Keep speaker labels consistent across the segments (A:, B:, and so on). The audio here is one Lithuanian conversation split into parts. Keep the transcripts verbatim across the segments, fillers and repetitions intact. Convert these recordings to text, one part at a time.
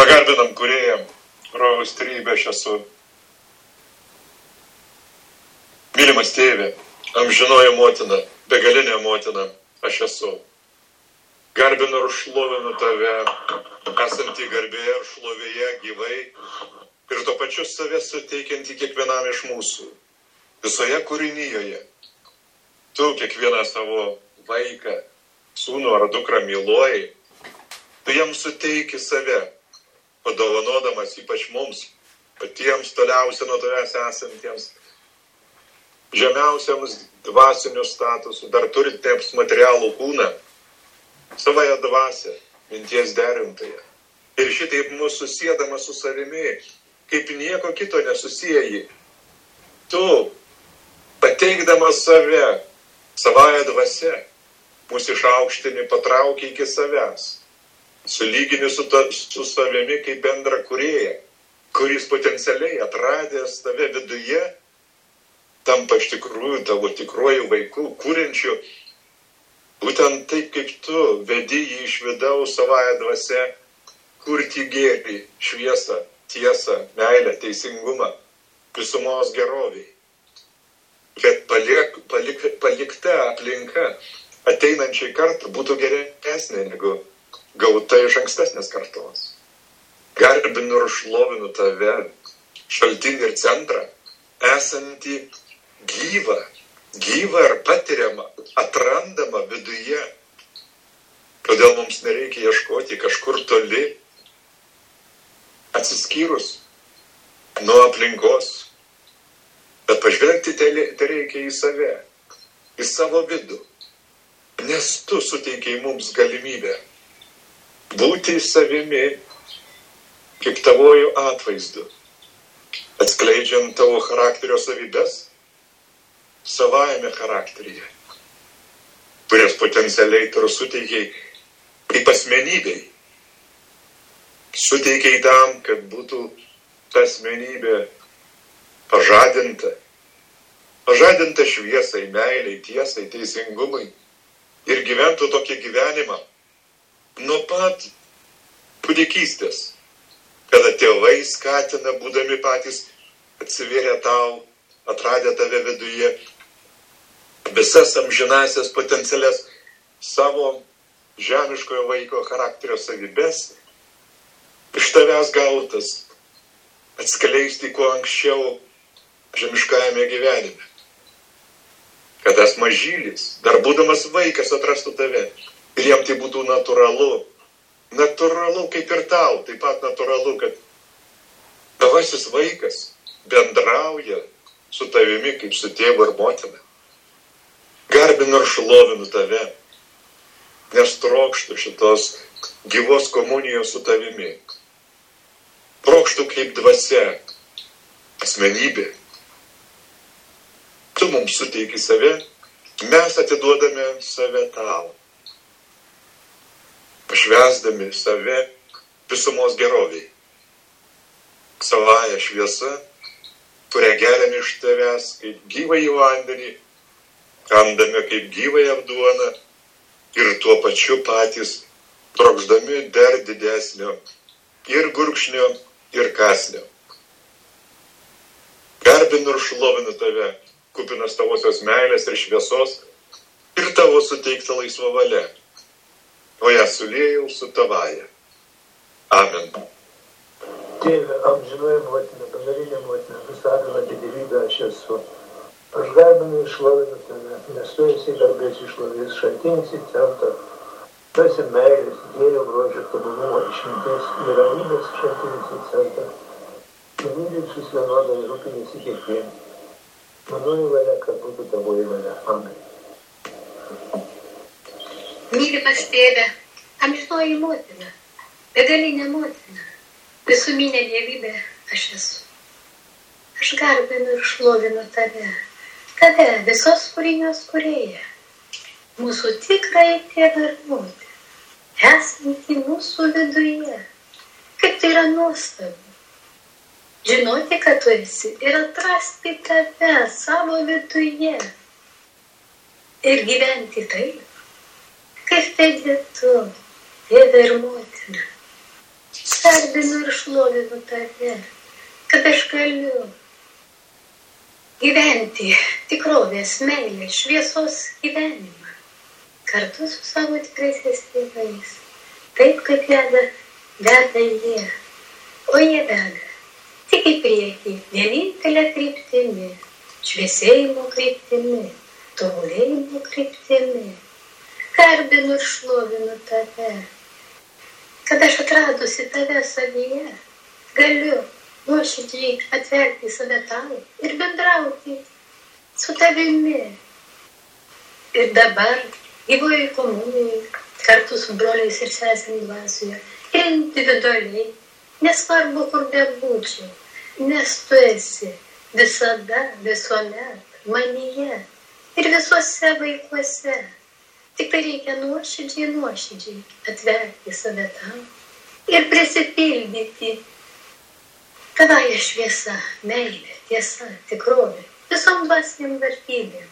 A: Pagarbinam Kūrėją, rojaus trejybę aš esu. Mylimas Tėve, amžinoji motina, begalinė motina aš esu. Garbinu ir šlovinu Tave, esantį garbėje ir šlovėje gyvai ir to pačiu save suteikiantį kiekvienam iš mūsų. Visoje kūrinyjoje. Tu kiekvieną savo vaiką, sūnų ar dukrą myluoji, tu jam suteiki save, padovanodamas ypač mums, patiems toliausia nuo Tavęs esantiems, žemiausiams dvasinių statusų, dar turintiems materialų kūną, savąją dvasią, minties derintoje. Ir šitaip mūsų susėdama su savimi, kaip nieko kito nesusieji. Tu, pateikdamas save, savąją dvasią, mūsų išaukštini patraukia iki savęs. Sulygini su, ta, su savimi kaip bendra kūrėja, kuris potencialiai atradęs tave viduje, tampa iš tikrųjų tavo tikruoju vaiku, kūrenčiu, būtent taip kaip tu vedi jį iš vidaus savąją dvasią, kurti gėrį, šviesą, tiesą, meilę, teisingumą, visumos geroviai. Kad palik, palik, palikta aplinka ateinančiai kartą būtų geresnė negu gauta iš ankstesnės kartos. Garbinu ir šlovinu Tave, šaltinį ir centrą, esantį gyvą, gyvą ir patiriamą, atrandamą viduje. Todėl mums nereikia ieškoti kažkur toli, atsiskyrus nuo aplinkos, bet pažvelgti tai reikia į save, į savo vidų, nes Tu suteikiai mums galimybę būti savimi, kaip Tavojų atvaizdu, atskleidžiant Tavo charakterio savybes savajame charakteryje, kurias potencialiai Tu suteikiai kaip asmenybei. Suteikiai tam, kad būtų ta asmenybė pažadinta, pažadinta šviesai, meiliai, tiesai, teisingumui ir gyventų tokį gyvenimą nuo pat kūdikystės, kada tėvai skatina, būdami patys atsivėrę Tau, atradę Tave viduje, visas amžinasias potencialias savo žemiškojo vaiko charakterio savybes iš Tavęs gautas atskleisti kuo anksčiau žemiškajame gyvenime. Kad tas mažylis, dar būdamas vaikas, atrastų Tave. Ir jam tai būtų natūralu. Natūralu kaip ir Tau, taip pat natūralu, kad tavasis vaikas bendrauja su Tavimi kaip su tėvu ir motina. Garbinu ir šlovinu Tave, nes trokštu šitos gyvos komunijos su Tavimi. Trokštu kaip dvasia, asmenybė. Tu mums suteiki save, mes atiduodame save Tau, pašvęsdami save visumos geroviai. Savąją šviesą, kurią geriame iš Tavęs kaip gyvąjį vandenį, kandame kaip gyvąją duoną ir tuo pačiu patys trokšdami dar didesnio ir gurkšnio ir kąsnio. Garbinu ir šlovinu Tave, kupinas Tavosios meilės ir šviesos ir Tavo suteikta laisva valia, o ją suliejau su Tavaja. Amen.
B: Tėve, amžinoji motina, begalinė motina, visaganti dievybė aš esu. Aš garbinu ir šlovinu Tave, nes Tu esi garbės išlovės šaltinis į centrą. Tu esi meilės, gėrio, grožio, tobulumo, išminties ir ramybės šaltinis į centrą. Tu myli visus vienodai ir rūpiniesi kiekvienu. Manoji valia, kad būtų Tavoji valia. Amen.
C: Mylimas Tėve, amžinoji motina, begalinė motina, visuminė dievybė aš esu. Aš garbinu ir šlovinu Tave, Tave, visos kūrinijos kūrėja, mūsų tikrai Tėvą ir motina, esantį mūsų viduje. Kaip tai yra nuostabu. Žinoti, kad Tu esi ir atrasti Tave savo viduje ir gyventi taip, kaip vedė Tu, Tėve ir motina. garbinu ir šlovinu tave, kad aš galiu gyventi tikrovės, meilės, šviesos gyvenimą kartu su savo tikraisiais tėvais, taip kaip veda, veda jie, o jie veda tik į priekį, vienintelę kryptimi, šviesėjimo kryptimi, tobulėjimo kryptimi. Garbinu ir šlovinu tave, kad aš atradusi tave savyje, galiu nuoširdžiai atverti save tau ir bendrauti su tavimi. Ir dabar gyvoji komunijai, kartu su broliais ir sesėmis dvasioje, ir individualiai, nesvarbu kur bebūčiau, nes tu esi visada, visuomet, manyje ir visuose vaikuose. Tik tai reikia nuoširdžiai, nuoširdžiai atverti save tau ir prisipildyti tavąją šviesą, meilę, tiesą, tikrovę, visom dvasiniam vertybėm.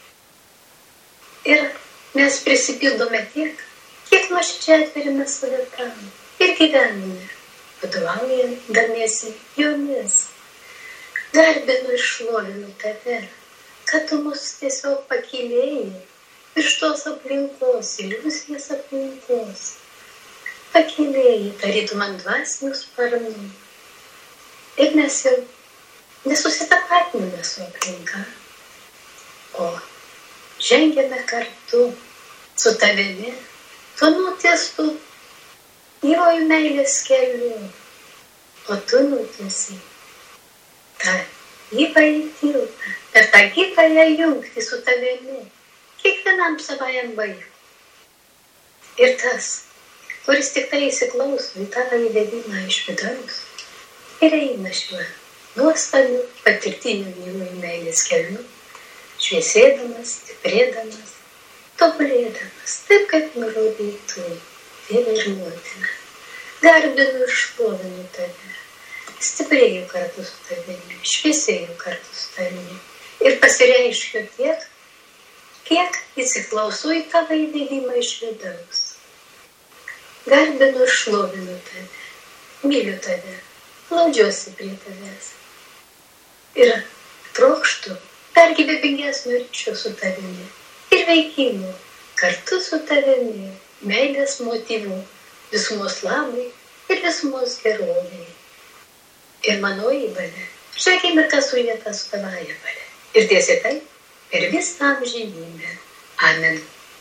C: Ir mes prisipildome tiek, kiek nuoširdžiai atverime save tam ir gyvenime, vadovaujandamiesi jomis. Garbinu ir šlovinu tave, kad tu mus tiesiog pakylėjai virš tos aplinkos, iliuzijos aplinkos. Pakylėjai, tarytum ant dvasinių sparnų. Ir mes jau nesusitapatiname su aplinka, o žengiame kartu su tavimi, tu nutiestų gyvojų meilės keliu, o tu nutiesi tą gyvąjį tiltą, per tą gyvąją jungtį su tavimi, kiekvienam savajam vaikui. Ir tas, kuris tik tai įsiklauso į tavo įvedimą iš vidaus ir eina šiuo nuostabiu patirtiniu gyvųjų meilės keliu, šviesėdamas, stiprėdamas, tobulėdamas, taip kaip nurodytų Tėvą ir motiną. Garbinu ir šlovinu tave, stiprėju kartu su tavimi, šviesėju kartu su tavimi ir pasireiškiu tiek, kiek įsiklausau į tavo įvedimą iš vidaus. Garbinu ir šlovinu tave, myliu tave, glaudžiuosi prie tavęs ir trokštu dar gyvybingesnio ryšio su tavimi ir veikimų kartu su tavimi, meilės motyvų, visumos labui ir visumos gerovei. Ir mano įvalė, šią akimirką sulieta su tavąja valia. Ir tiesiai tai per visą amžinybę. Amen.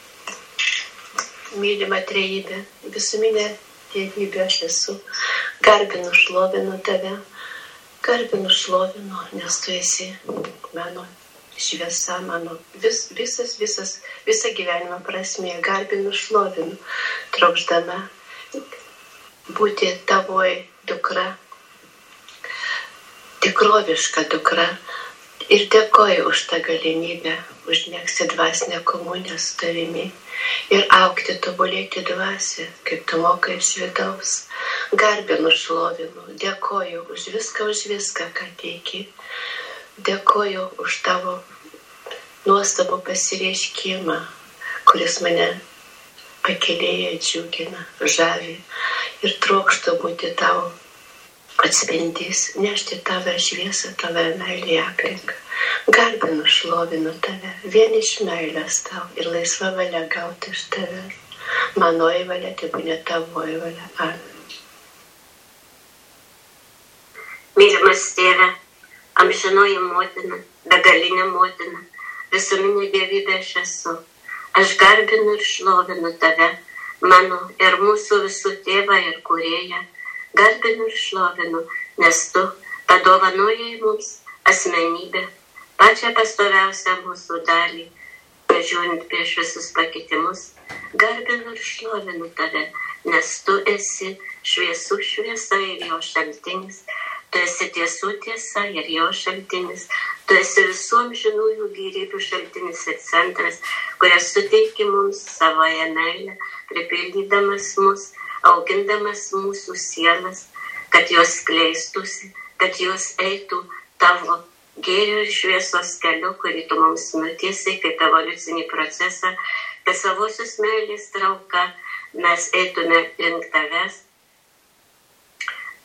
D: Mylima trejybė, visuminė dievybė aš esu. Garbinu, šlovinu tave, garbinu, šlovinu, nes tu esi mano šviesa, mano vis, visas, visas, visa gyvenimo prasmė. Garbinu, šlovinu, trokšdama būti tavoj dukra, tikroviška dukra. Ir dėkoju už tą galimybę užmegzti dvasinę komuniją su tavimi ir augti, tobulėti dvasią, kaip tu mokai iš vidaus. Garbinu, šlovinu, dėkoju už viską, už viską, ką teiki. Dėkoju už tavo nuostabų pasireiškimą, kuris mane pakylėja, džiugina, žavi ir trokštu būti tavo atspindys, nešti tave šviesą, tave meilį aplinką. Garbinu, šlovinu tave, vien iš meilės tau ir laisva valia gauti iš tave. Manoji valia, tebūnie tavoji valia. Amen.
E: Mylimas tėve, amžinoji motina, begalinė motina, visuminė dievybė aš esu. Aš garbinu ir šlovinu tave, mano ir mūsų visų tėvą ir kūrėją. Garbinu ir šlovinu, nes tu padovanojai mums asmenybę, pačią pastoviausią mūsų dalį, važiuojant prieš visus pakitimus. Garbinu ir šlovinu tave, nes tu esi šviesų šviesa ir jo šaltinis, tu esi tiesų tiesa ir jo šaltinis, tu esi visų amžinųjų gyvybių šaltinis ir centras, kurias suteiki mums savoje meilę, pripildydamas mus, augindamas mūsų sielas, kad jos skleistusi, kad jos eitų tavo gėrio ir šviesos keliu, kurį tu mums nutiesi kaip evoliucinį procesą, kad savosios meilės trauka mes eitume link tavęs,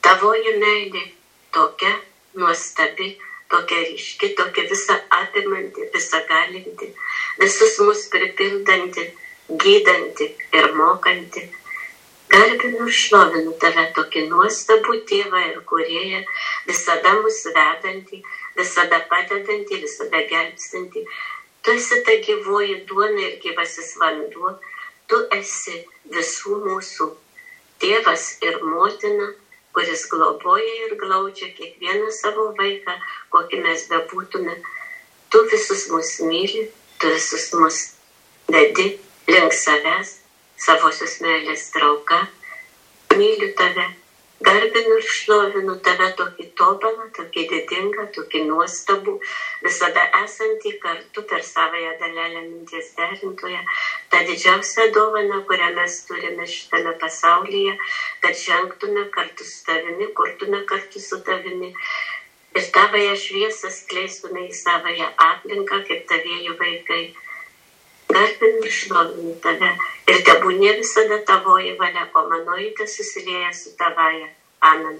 E: Tavoji meilė tokia nuostabi, tokia ryški, tokia visa apimanti, visa galinti, visus mus pripildanti, gydanti ir mokanti. Garbinu ir šlovinu tave tokį nuostabų tėvą ir kūrėją, visada mus vedantį, visada padedantį, visada gelbstantį. Tu esi ta gyvoji duona ir gyvasis vanduo, tu esi visų mūsų tėvas ir motina, kuris globoja ir glaudžia kiekvieną savo vaiką, kokį mes bebūtume. Tu visus mus myli, tu visus mus vedi link savęs, savosios meilės trauka. Myliu tave, garbinu ir šlovinu tave tokį tobulą, tokį didingą, tokį nuostabų, visada esantį kartu per savąją dalelę minties derintoje, tą didžiausią dovaną, kurią mes turime šitame pasaulyje, kad žengtume kartu su tavimi, kurtume kartu su tavimi ir tavąją šviesą skleistume į savąją aplinką, kaip tavieji vaikai. Garbinu ir šlovinu tave ir tebūnie visada tavoji valia, o manoji tesusilieja su tavaja. Amen.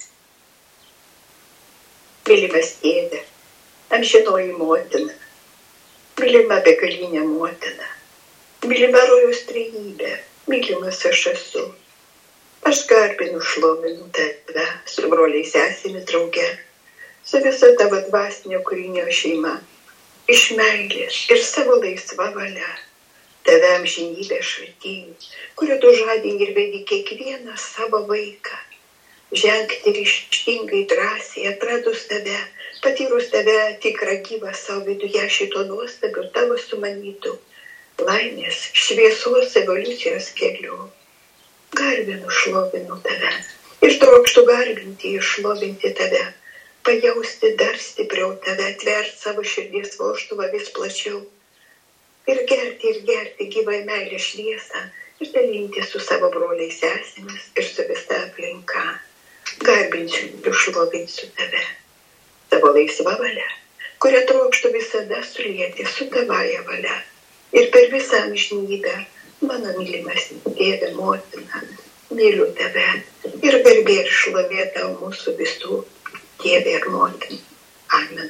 F: Mylimas tėve, amžinoji motina, mylima begalinė motina, mylima rojaus trejybė, mylimas aš esu. Aš garbinu, šlovinu tave su broliais sesėmis drauge, su visa tavo dvasinio kūrinio šeima. Iš meilės ir savo laisva valia, tave amžinybė šaltinį, kuriuo tu žadini ir vedi kiekvieną savo vaiką. Žengti ryžtingai drąsiai, atradus tave, patyrus tave tikrą gyvą savo viduje šito nuostabiu tavo sumanytų laimės, šviesos evoliucijos keliu. Garbinu, šlovinu tave ir trokštu garbinti ir šlovinti tave. Pajausti dar stipriau tave, atverti savo širdies vožtuvą vis plačiau ir gerti ir gerti gyvai meilę šviesą ir dalinti su savo broliais sesėmis ir su visa aplinka. Garbinsiu ir šlovinsiu tave, tavo laisva valia, kurią trokštu visada sulieti su tavaja valia ir per visą amžinybę, mano mylimas tėve motina, myliu tave ir garbė ir šlovė tau mūsų visų Tėve ir motina. Amen.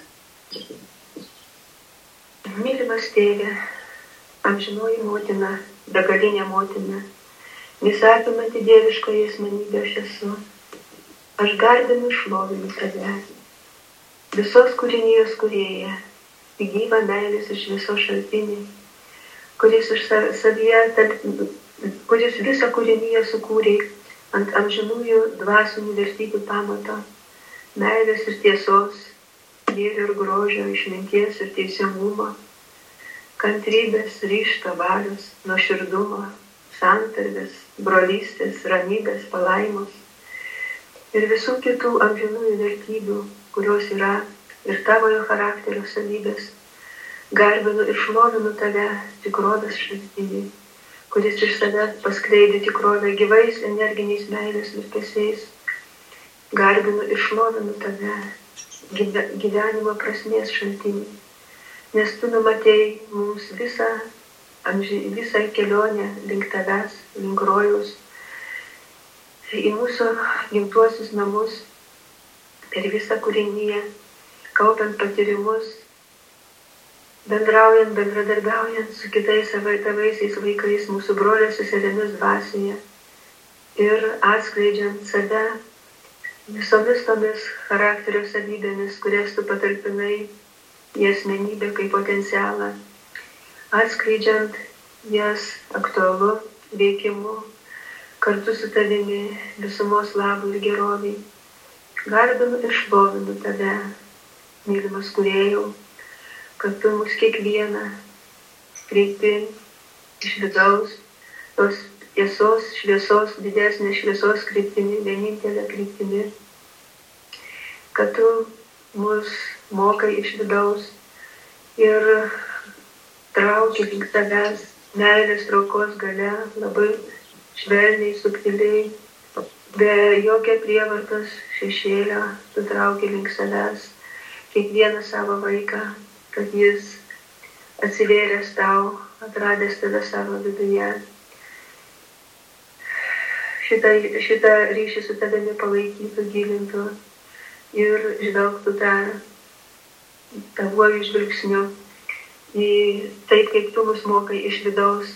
G: Mylimas tėve, amžinoji motina, begalinė motina, visapimanti dieviškoji asmenybė aš esu. Aš garbinu ir šlovinu tave, visos kūrinijos kūrėja, gyvą meilės iš viso šaltinį, kuris, iš savyje, kuris visą kūriniją sukūrė ant amžinųjų dvasinių vertybių pamato. Meilės ir tiesos, gėrio ir grožio, išminties ir teisingumo, kantrybės, ryžto, valios, nuoširdumo, santarvės, brolystės, ramybės, palaimos ir visų kitų amžinųjų vertybių, kurios yra ir tavojo charakterio savybės. Garbinu ir šlovinu tave, tikrovės šaltinį, kuris iš savęs paskleidė tikrovę gyvais energiniais meilės virpesiais. Garbinu ir šlovinu tave, gyvenimo prasmės šaltinį, nes tu numatėjai mums visą, amži, visą kelionę link tavęs, link rojaus, į mūsų gimtuosius namus, per visą kūriniją, kaupiant patyrimus, bendraujant, bendradarbiaujant su kitais tavaisiais vaikais, mūsų broliais seserimis dvasioje ir atskleidžiant save visomis tomis charakterio savybėmis, kurias tu patalpinai į asmenybę kaip potencialą, atskleidžiant jas aktualu veikimu, kartu su tavimi visumos labui ir geroviai. Garbinu ir šlovinu tave, mylimas kūrėjau, kad tu mus kiekvieną kreipi iš vidaus, tos tiesos, šviesos, didesnės šviesos kryptimi, vienintelė kryptimi, kad tu mus mokai iš vidaus ir trauki link tavęs meilės traukos gale, labai švelniai, subtiliai, be jokio prievartos šešėlio, tu trauki link savęs kiekvieną savo vaiką, kad jis atsivėręs tau, atradęs tave savo viduje, šitą, šitą ryšį su tavimi palaikytų, gilintų ir žvelgtų tą tavuoju žvilgsniu į taip, kaip tu mus mokai iš vidaus,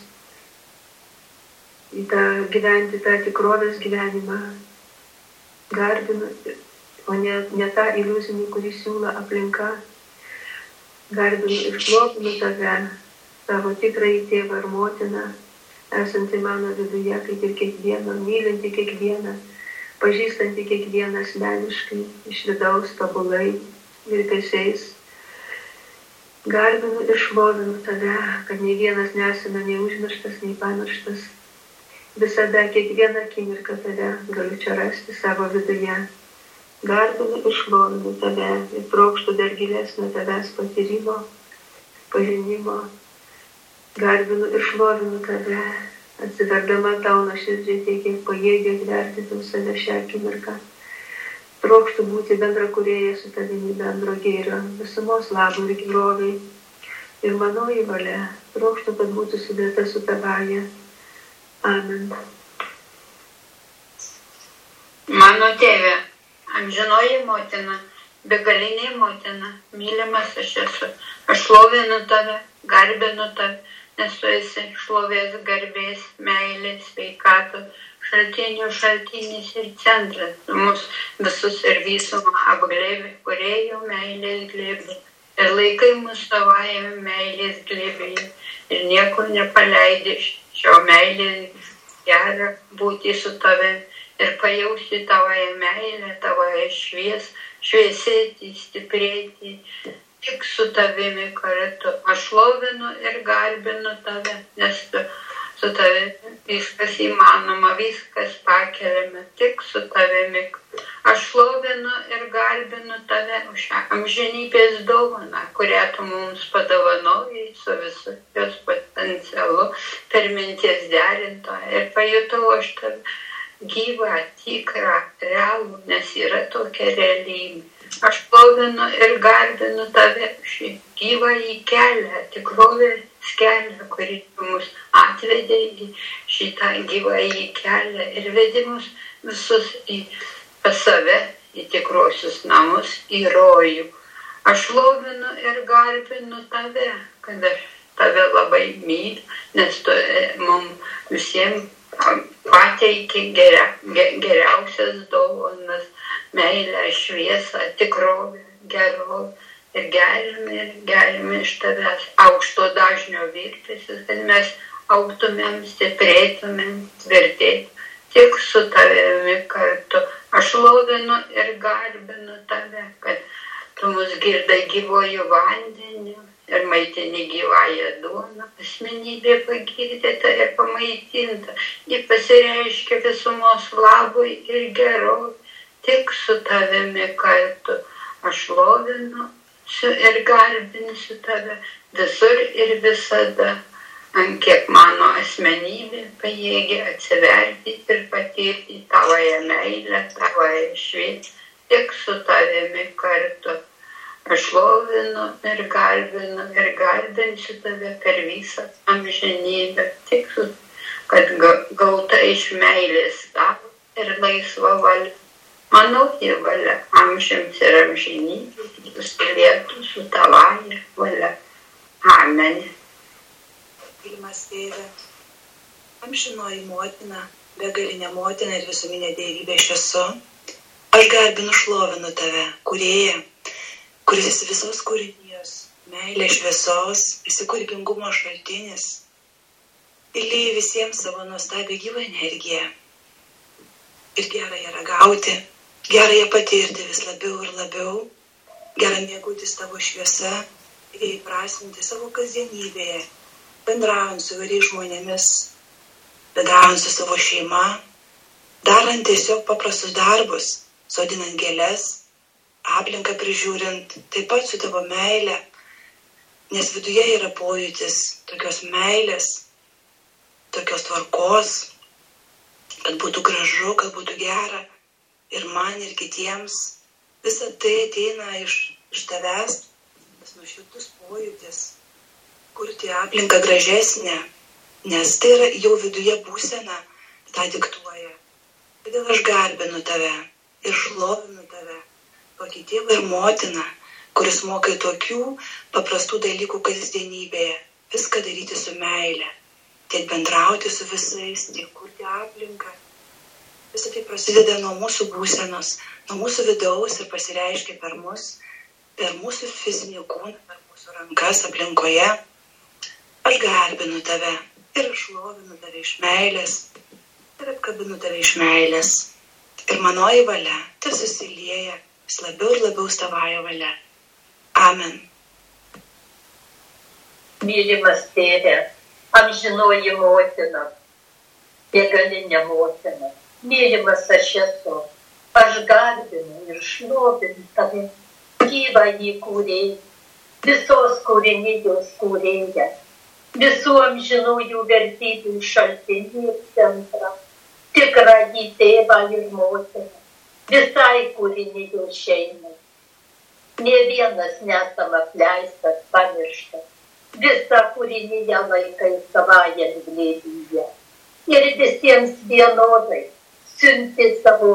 G: į tą gyventi tą tikrovės gyvenimą, garbinu, o ne, ne tą iliuzinį, kurį siūlo aplinka. Garbinu ir šlovinu tave, savo tikrąjį tėvą ir motiną, esantį mano viduje, kaip ir kiekvieną, mylinti kiekvieną, pažįstanti kiekvieną asmeniškai, iš vidaus tobulai, virpesiais. Garbinu ir šlovinu tave, kad nei vienas nesame nei užmirštas, nei pamirštas. Visada, kiekvieną akimirką tave galiu čia rasti savo viduje. Garbinu ir šlovinu tave ir trokštu dar gilesnio tavęs patyrimo, pažinimo. Garbinu ir šlovinu tave, atsiverdama tau nuoširdžiai tiek, kiek pajėgia atverti tau save šią akimirką. Trokštu būti bendra kūrėja su tavimi bendro gėrio, visumos labų ir geroviai. Ir manoji valia, trokštu, kad būtų sudėta su tavaja. Amen.
H: Mano tėve, amžinoji motina, begalinė motina, mylimas aš esu. Aš šlovinu tave, garbinu tave, nes tu esi šlovės, garbės, meilės, sveikatos, šaltinių šaltinis ir centras. Mus visus ir visumą apglėbė, kūrėjo meilės glėbė. Ir laikai mus savajame meilės glėbėje. Ir niekur nepaleidė šio meilės gera būti su tavim. Ir pajausti tavoje meilę, tavoje švies, šviesėti, stiprėti, tik su tavimi kartu. Aš šlovinu ir garbinu tave, nes tu, su tavimi viskas įmanoma, viskas pakeliame, tik su tavimi. Aš šlovinu ir garbinu tave už šią amžinybės dovaną, kurią tu mums padovanojai su visu jos potencialu per minties derintoją. Ir pajutau aš tave gyvą, tikrą, realų, nes yra tokia realybė. Aš šlovinu ir garbinu tave šį gyvąjį kelią, tikrovės kelią, kurį mus atvedė į šitą gyvąjį kelią ir vedi mus visus į pas save, į tikrosius namus, į rojų. Aš šlovinu ir garbinu tave, kad aš tave labai myliu, nes tu mums visiems pateikė geria, geriausias dovanas, meilę, šviesą, tikrovę, gerovę. Ir gerime, ir gerime iš tavęs aukšto dažnio virpesius, kad mes augtumėm, stiprėtumėm, tvirtėtumėm, tik su tavimi kartu. Aš šlovinu ir garbinu tave, kad tu mus girdai gyvojų vandeniu ir maitini gyvąją duoną. Asmenybė pagirdėta ir pamaitinta. Ji pasireiškia visumos labui ir gerovai. Tik su tavimi kartu. Aš šlovinu ir garbinsiu tave visur ir visada. Ant kiek mano asmenybė pajėgia atsiverti ir patirti tavoje meilę, tavoje šviesą. Tik su tavimi kartu. Aš šlovinu ir garbinu ir garbinsiu tave per visą amžinybę, tik su, kad gauta iš meilės tavo ir laisva valia. Manoji valia amžiams ir amžinybė, susiliėtų su tavaja valia. Amen.
I: Mylimas tėve, amžinoji motina, begalinė motina ir visuminė dievybė aš esu. Aš garbinu šlovinu tave, kūrėja, kuris esi visos kūrinijos, meilė šviesos, esi kūrybingumo šaltinis. Įlieji visiems savo nuostabią gyvą energiją. Ir gera ją ragauti, gera ją patirti vis labiau ir labiau, gera mėgautis tavo šviesa ir ją įprasminti savo kasdienybėje, bendraujant su įvairiais žmonėmis, bendraujant su savo šeima, darant tiesiog paprastus darbus, sodinant gėles, aplinką prižiūrint, taip pat su tavo meile, nes viduje yra pojūtis tokios meilės, tokios tvarkos, kad būtų gražu, kad būtų gera ir man, ir kitiems. Visa tai ateina iš, iš tavęs, tas nuoširdus pojūtis, kurti aplinką gražesnę, nes tai yra jau viduje būsena, tą diktuoja. Todėl aš garbinu tave ir šlovinu tave, tokį tėvą ir motiną, kuris mokai tokių paprastų dalykų kasdienybėje, viską daryti su meile, tiek bendrauti su visais, tiek kurti aplinką. Visą tai prasideda nuo mūsų būsenos, nuo mūsų vidaus ir pasireiškia per mus, per mūsų fizinį kūną, per mūsų rankas aplinkoje. Aš garbinu tave ir šlovinu tave iš meilės ir apkabinu tave iš meilės. Ir manoji valia te susilieja vis labiau ir labiau tavąja valia. Amen.
J: Mylimas tėve, amžinoji motina, begalinė motina, mylimas aš esu, aš garbinu ir šlovinu tave, gyvąjį kūrėją, visos kūrinijos kūrėją, visų amžinųjų vertybių šaltinį ir centrą, tikrąjį tėvą ir motiną, visai kūrinijos šeimai. Nė vienas nesam apleistas, pamirštas, visą kūrinyje laikai savajam glėbyje. Ir visiems vienodai siunti savo,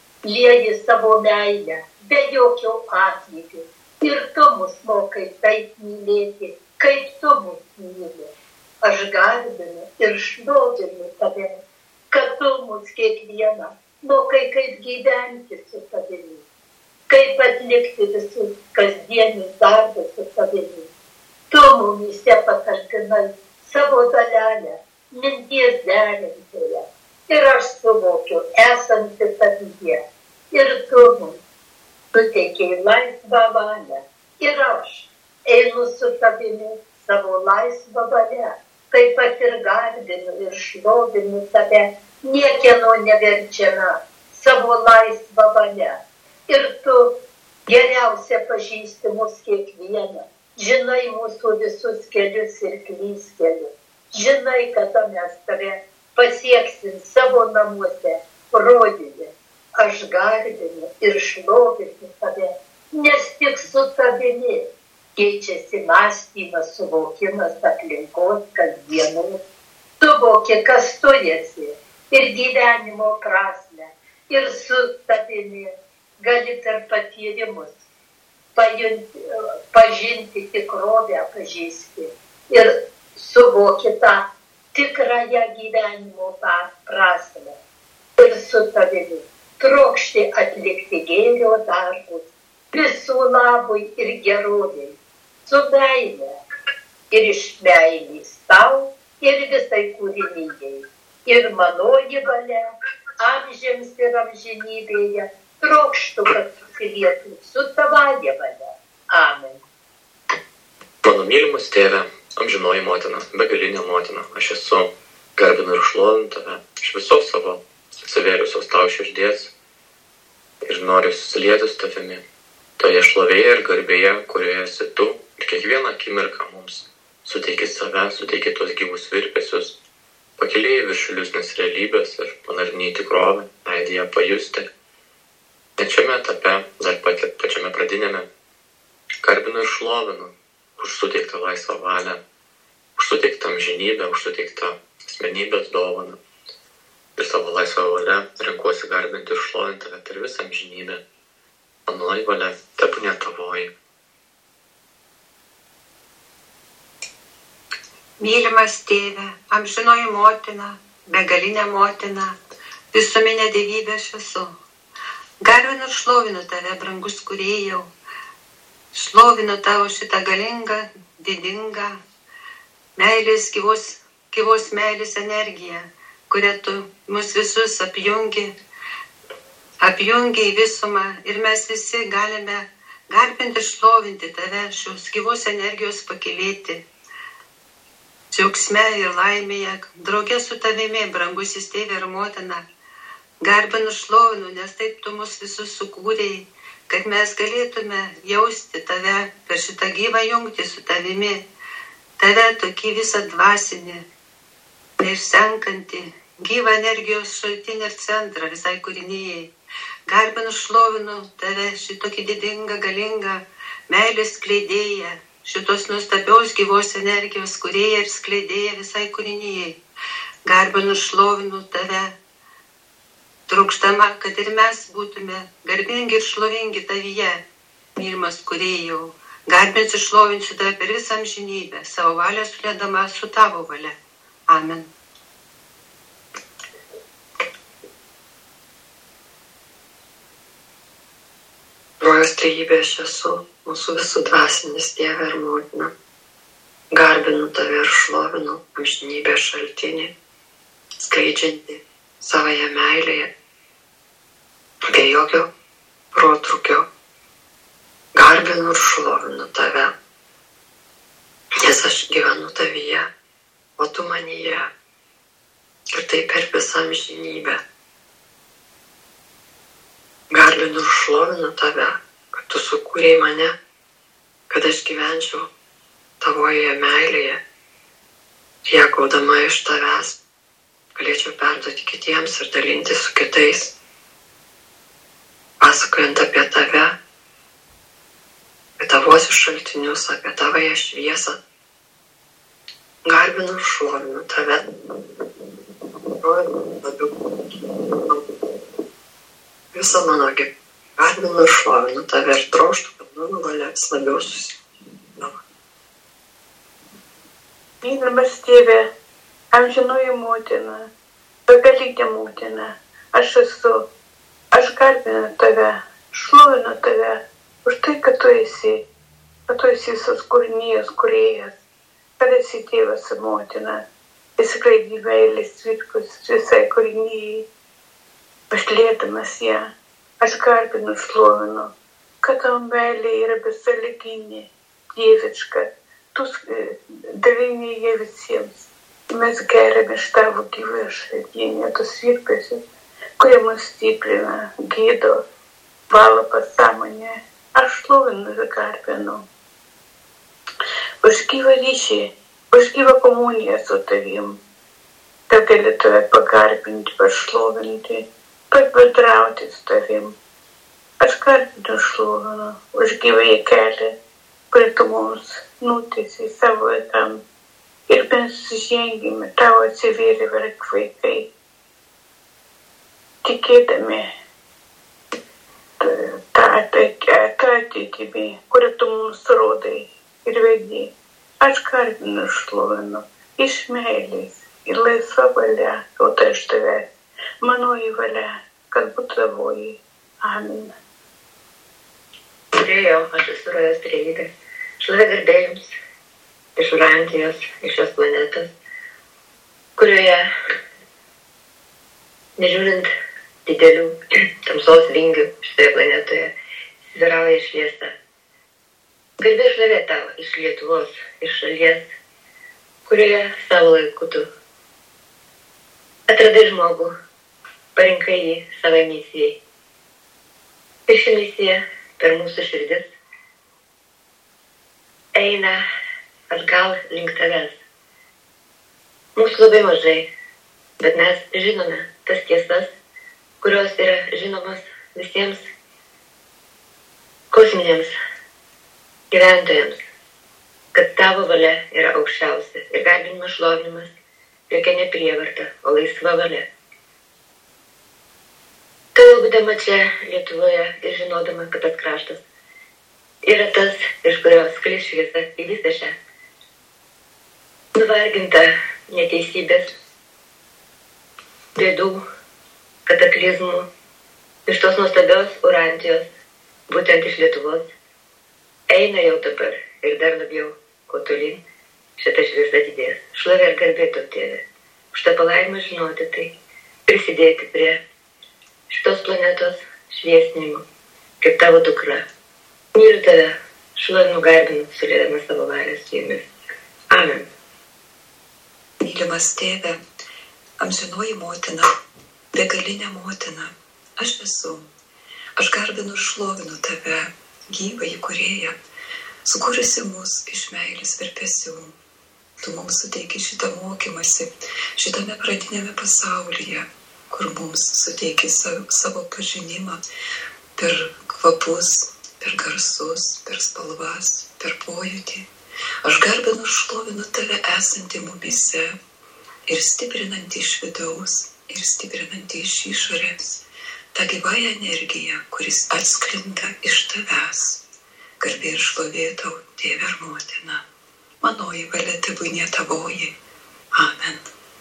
J: lieji savo meilę, be jokio atlygio. Ir tu mus mokai taip mylėti, kaip tu mus myli. Aš garbinu ir šlovinu tave, kad tu mus kiekvieną mokai kaip gyventi su tavimi, kaip atlikti visus kasdienius darbus su tavimi. Tu mumyse patalpinai savo dalelę, minties derintoje. Ir aš suvokiu esanti tavyje. Ir tu mums suteikei laisvą valią. Ir aš einu su tavimi savo laisvą valią. Taip pat ir garbinu ir šlovinu tave, niekieno neverčiama, savo laisvą valią. Ir tu geriausia pažįsti mus kiekvieną. Žinai mūsų visus kelius ir klystkelius. Žinai, kada mes tave pasieksim savo namuose, rojuje. Aš garbinu ir šlovinu tave, nes tik su tavimi keičiasi mąstymas, suvokimas aplinkos kasdienos. Suvoki, kas tu esi ir gyvenimo prasmę. Ir su tavimi gali per patyrimus pajunti, pažinti tikrovę, pažįsti. Ir suvoki tą tikrąją gyvenimo prasmę. Ir su tavimi trokšti atlikti gėrio darbus visų labui ir geroviai, su meile ir iš meilės tau ir visai kūrinijai. Ir manoji valia amžiams ir amžinybėje trokštų, kad susilietų su tavąja valia. Amen.
K: Mano mylimas tėve, amžinoji motina, begalinė motina, aš esu, garbinu ir šlovinu tave iš visos savo atsivėrusios tau širdies ir noriu susilieti su tavimi, toje šlovėje ir garbėje, kurioje esi tu ir kiekvieną akimirką mums suteiki save, suteiki tuos gyvus virpesius, pakilėjai viršuliusnės realybės ir panarnėjai tikrovę, leidai ją pajusti. Net šiame etape, dar pat, pačiame pradinėme, garbinu ir šlovinu už suteiktą laisvą valią, už suteiktą amžinybę, už suteiktą asmenybės dovaną. Ir savo laisvą valią renkuosi garbinti ir šlovinti tave per visą amžinybę. Manoji valia, tebūnie tavoji.
H: Mylimas tėve, amžinoji motina, begalinė motina, visuminė dievybė aš esu. Garbinu ir šlovinu tave, brangus kūrėjau. Šlovinu tavo šitą galingą, didingą meilės, gyvos, gyvos meilės energiją, kurią tu mus visus apjungi, apjungi į visumą ir mes visi galime garbinti ir šlovinti tave, šios gyvos energijos pakylėti. Džiaugsme ir laimėje, drauge su tavimi, brangusis tėve ir motina, garbinu šlovinu, nes taip tu mus visus sukūrėjai, kad mes galėtume jausti tave per šitą gyvą jungtį su tavimi, tave tokį visą dvasinį, neišsenkantį, gyvą energijos šaltinį ir centrą visai kūrinijai. Garbinu šlovinu tave šitokį didingą, galingą meilės skleidėją, šitos nuostabios gyvos energijos kūrėją ir skleidėją visai kūrinijai. Garbinu šlovinu tave,
L: trokštama, kad ir mes būtume garbingi ir šlovingi tavyje, mylimas kūrėjau. Garbinsiu šlovinsiu tave per visą amžinybę, savo valią sulėdama su tavo valia. Amen.
D: Rojaus trejybė aš esu, mūsų visų dvasinis tėvė ir motina. Garbinu tave ir šlovinu amžinybės šaltinį, skleidžiantį savoje meilėje, be jokio protrūkio. Garbinu ir šlovinu tave, nes aš gyvenu tavyje, o tu manyje, ir tai per visą amžinybę. Garbinu ir šlovinu tave, kad tu sukūrei mane, kad aš gyvenčiau tavoje meilėje, ją gaudama iš tavęs, galėčiau perduoti kitiems ir dalinti su kitais, pasakojant apie tave, apie tavosius šaltinius, apie tavąją šviesą. Garbinu ir šlovinu tave. Visą mano gyvenimą. Garbinu ir šlovinu tave ir trokštu, kad mano valia vis labiau susidomino.
F: Mylimas tėve, amžinoji motina, begalinė motina, aš esu, aš garbinu tave, šlovinu tave už tai, kad tu esi, kad tu esi visos kūrinijos kūrėjas, kad esi tėvas ir motina, esi skleidi meilės tvirkus visai kūrinijai, pašlėdamas ją, aš garbinu šlovinu, kad tavo meilė yra besąlyginė, dieviška, tu dalinė ją visiems. Mes geriame iš tavo gyvą šaltinį, tos virpesius, kurie mus stiprina, gydo, valo pasąmonę. Aš šlovinu ir garbinu. Už gyvą ryšį, už gyvą komuniją su tavim, kad gali tave pagarbinti, pašlovinti, pabendrauti su tavim. Aš garbinu šlovinu už gyvąjį kelią, kurį tu mums nutiesi savo vaikam. Ir mes žengėme tavo atsivėrė varg vaikai, tikėdami tą ateitį, kurią tu mums rodai ir vedi. Aš garbinu ir šlovinu iš meilės ir laisva valia, gauta iš tavęs, manoji valia, kad būtų tavoji. Amen.
M: Kūrėjau, aš esu Rojaus trejybė. Šlovė garbė jums iš Urantijos, iš šios planetos, kurioje, nežiūrint didelių tamsos vingių šitoje planetoje, įsivyrauja šviesa. Garbė šlovė tau iš Lietuvos, iš šalies, kurioje savo laiku tu atradai žmogų, parinkai jį savai misijai. Ir ši misija per mūsų širdis eina atgal link tavęs. Mūsų labai mažai, bet mes žinome tas tiesas, kurios yra žinomas visiems kosminiams gyventojams, kad tavo valia yra aukščiausia ir garbinimas šlovinimas, jokia ne prievarta, o laisva valia. Todėl būdama čia Lietuvoje ir žinodama, kad tas kraštas yra tas, iš kurio sklis šviesa į visą šią nuvarginta neteisybės, bėdų, kataklizmų, iš tos nuostabios Urantijos, būtent iš Lietuvos, eina jau dabar ir dar labiau, kuo tolyn šita šviesa didės. Šlovė ir garbė tau, tėve, už tą palaimą žinoti tai, prisidėti prie šitos planetos šviesnimo, kaip tavo dukra. Myliu tave, šlovinu, garbinu, sulėdama savo valią su jumis. Amen.
I: Mylimas tėve, amžinoji motina, begalinė motina, aš esu. Aš garbinu ir šlovinu tave, gyvąjį kūrėją, sukūrusi mus iš meilės virpesių. Tu mums suteiki šitą mokymąsi, šitame pradinėme pasaulyje, kur mums suteiki savo pažinimą per kvapus, per garsus, per spalvas, per pojūtį. Aš garbinu ir šlovinu tave esantį mumyse ir stiprinantį iš vidaus, ir stiprinantį iš išorės, ta gyvąją energiją, kuris atsklinda iš tavęs. Garbė ir šlovė tau, Tėve ir Motina. Manoji valia tebūnie tavoji. Amen.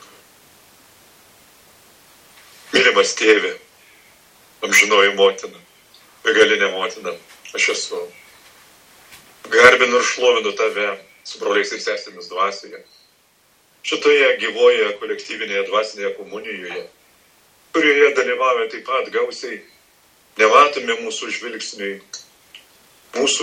A: Mylimas Tėve, amžinoji Motina, begalinė Motina, aš esu. Garbinu ir šlovinu tave su broliais ir sesėmis dvasioje. Šitoje gyvoje kolektyvinėje dvasinėje komunijoje, kurioje dalyvauja taip pat gausiai nematomi mūsų žvilgsniai, mūsų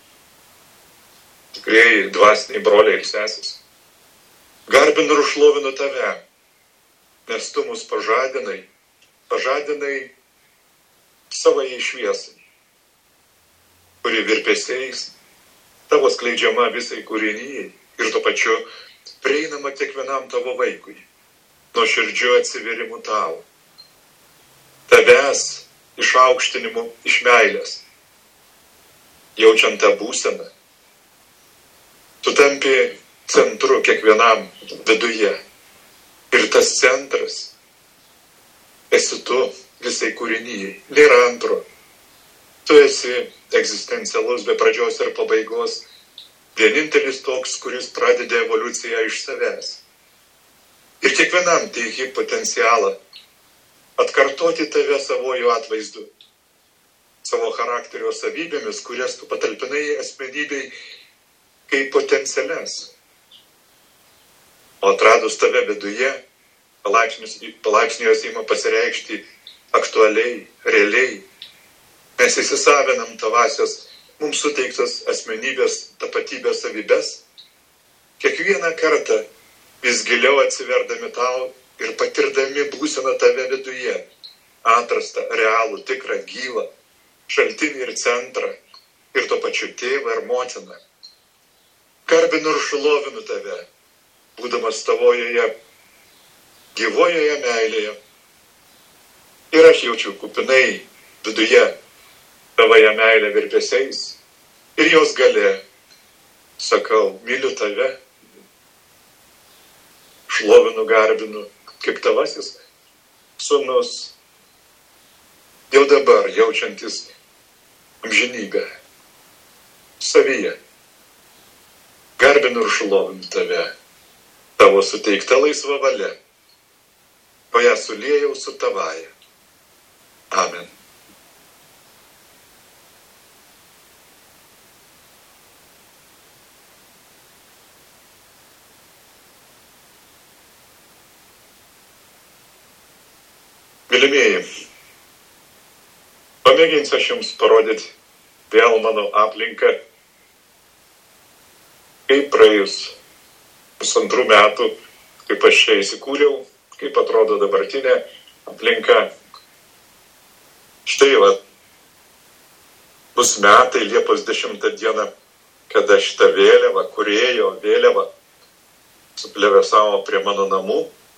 A: tikrieji dvasiniai broliai ir sesės. Garbinu ir šlovinu tave, nes tu mus pažadinai, pažadinai savai šviesai, kuri virpesiais tavo skleidžiama visai kūrinijai ir tuo pačiu prieinama kiekvienam tavo vaikui, nuoširdžiu atsiverimu tau, tavęs išaukštinimu iš meilės. Jaučiant tą būseną, tu tampi centru kiekvienam viduje. Ir tas centras esi tu visai kūrinijai. Nėra antro. Tu esi egzistencialus be pradžios ir pabaigos. Vienintelis toks, kuris pradeda evoliuciją iš savęs. Ir kiekvienam teiki potencialą atkartoti tave savojų atvaizdu, savo charakterio savybėmis, kurias tu patalpinai asmenybei kaip potencialias. O atradus tave viduje, palaipsniui jos ima pasireikšti aktualiai, realiai. Mes įsisavinam tavasios mums suteiktas asmenybės, tapatybės savybės, kiekvieną kartą vis giliau atsiverdami tau ir patirdami būseną tave viduje, atrastą, realų, tikrą, gyvą, šaltinį ir centrą, ir tuo pačiu tėvą ir motiną. Garbinu ir šlovinu tave, būdamas tavojoje gyvojoje meilėje. Ir aš jaučiu kupinai viduje tavoje meilę virpesiais ir jos galia. Sakau, myliu tave, šlovinu, garbinu, kaip tavasis sūnus, jau dabar jaučiantis amžinybę savyje. Garbinu ir šlovinu tave, tavo suteikta laisva valia, o ją suliejau su tavaja. Amen. Mylimieji, pamėginsiu aš jums parodyti vėl mano aplinką, kaip praėjus pusantrų metų, kaip aš čia įsikūriau, kaip atrodo dabartinė aplinka. Štai va, bus metai Liepos dešimtą dieną, kada šitą vėliavą, kūrėjo vėliavą, suplevėsavo prie mano namų.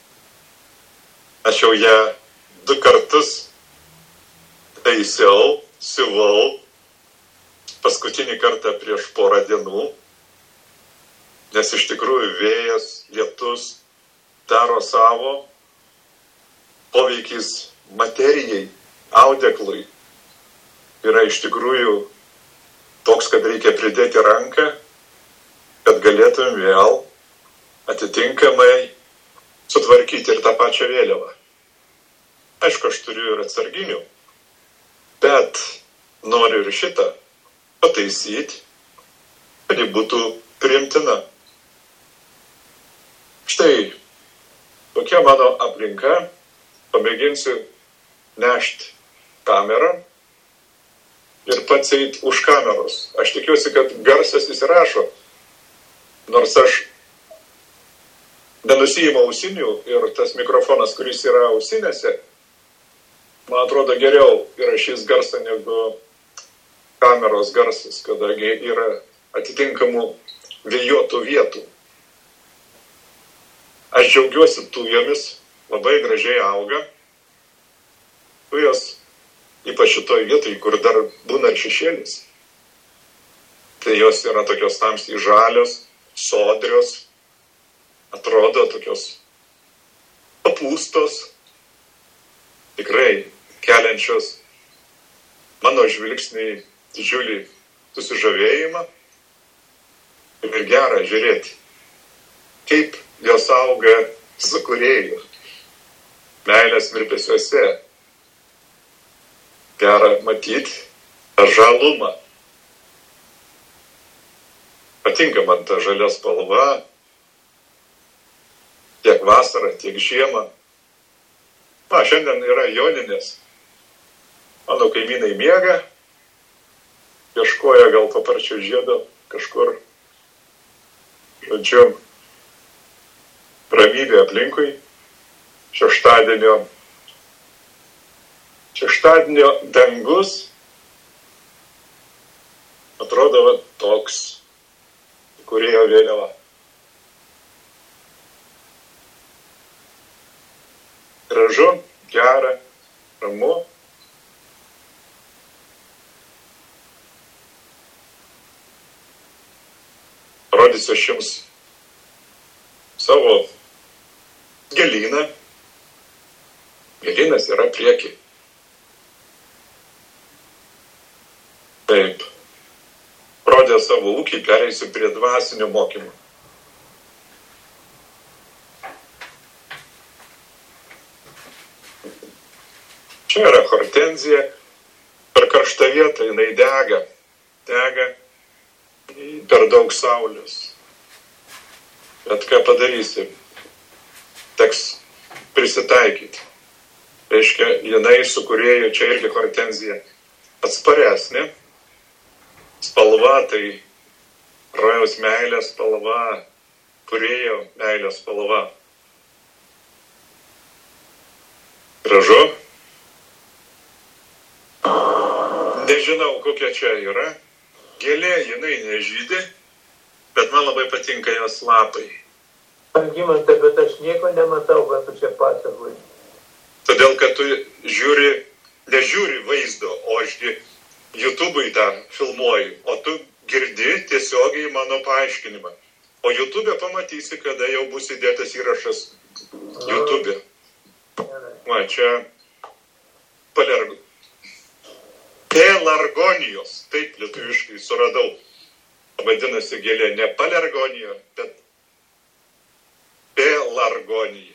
A: Aš jau ją du kartus taisiau, siuvau, paskutinį kartą prieš porą dienų, nes iš tikrųjų vėjas, lietus daro savo, poveikis materijai, audeklui yra iš tikrųjų toks, kad reikia pridėti ranką, kad galėtum vėl atitinkamai sutvarkyti ir tą pačią vėliavą. Aišku, aš turiu ir atsarginių, bet noriu ir šitą pataisyti, kad ji būtų priimtina. Štai tokia mano aplinka, pamėginsiu nešti kamerą ir pats eit už kameros. Aš tikiuosi, kad garsas įsirašo, nors aš nenusiimu ausinių ir tas mikrofonas, kuris yra ausinėse, man atrodo geriau įrašys garsą negu kameros garsas, kadangi yra atitinkamų vėjuotų vietų. Aš džiaugiuosi tujomis, labai gražiai auga. Tujos, ypač šitoj vietoj, kur dar būna ir šešėlis. Tai jos yra tokios tamsiai žalios, sodrios, atrodo tokios papūstos. Tikrai keliančios mano žvilgsnį didžiulį susižavėjimą ir gera žiūrėti, kaip jos auga su kūrėju, meilės virpesiuose. Gera matyti tą žalumą. Patinka man ta žalia spalva, tiek vasarą, tiek žiemą. Na, šiandien yra Joninės. Mano kaimynai miega, ieškoja gal paparčio žiedo kažkur. Žodžiu, ramybė aplinkui. Šeštadienio, šeštadienio dangus atrodo va, toks, kūrėjo vėliava. Gražu, gera, ramu. Rodysiu aš jums savo gėlyną. Gėlynas yra prieki. Taip. Rodė savo ūkį, pereisiu prie dvasinio mokymo. Čia yra hortenzija. Per karštą vietą jinai dega. Dega per daug saulės. Bet ką padarysi? Teks prisitaikyti. Reiškia, jinai su kūrėju, čia irgi hortenzija, atsparesnė. Spalva tai rojaus meilės spalva, kūrėjo meilės spalva. Gražu. Nežinau, kokia čia yra. Gėlė, jinai nežydi, bet man labai patinka jos lapai.
B: Algimantai, bet aš nieko nematau, kad tu čia pasakoji.
A: Todėl, kad tu žiūri, nežiūri vaizdo, o aš YouTube'ui tą filmuoju, o tu girdi tiesiogiai mano paaiškinimą. O YouTube'e pamatysi, kada jau bus įdėtas įrašas YouTube'e. Va, čia palergo. Pelargonijos, taip lietuviškai suradau. Vadinasi gėlė ne palergonija, bet pelargonija.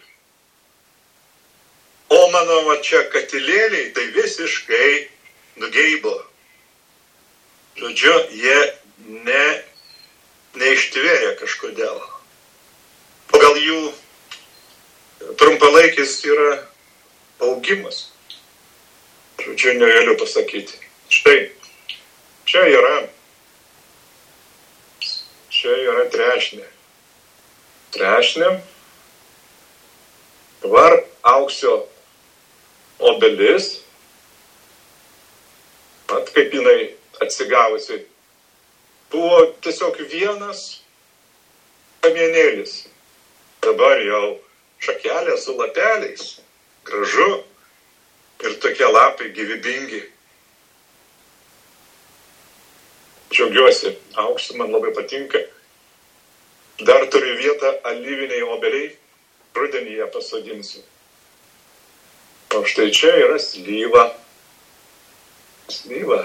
A: O mano va čia katilėliai tai visiškai nugeibo. Žodžiu, jie ne, neištvėrė kažkodėl. O gal jų trumpalaikis yra augimas. Žodžiu, negaliu pasakyti. Štai, čia yra, čia yra trešnė. Trešnė. Var auksio obelis, mat kaip jinai atsigavusi, buvo tiesiog vienas kamienėlis. Dabar jau šakelė su lapeliais, gražu ir tokie lapai gyvybingi. Džiaugiuosi, auksiu man labai patinka. Dar turiu vietą alyviniai obeliai, rudenį ją pasodinsiu. O štai čia yra slyva. Slyva.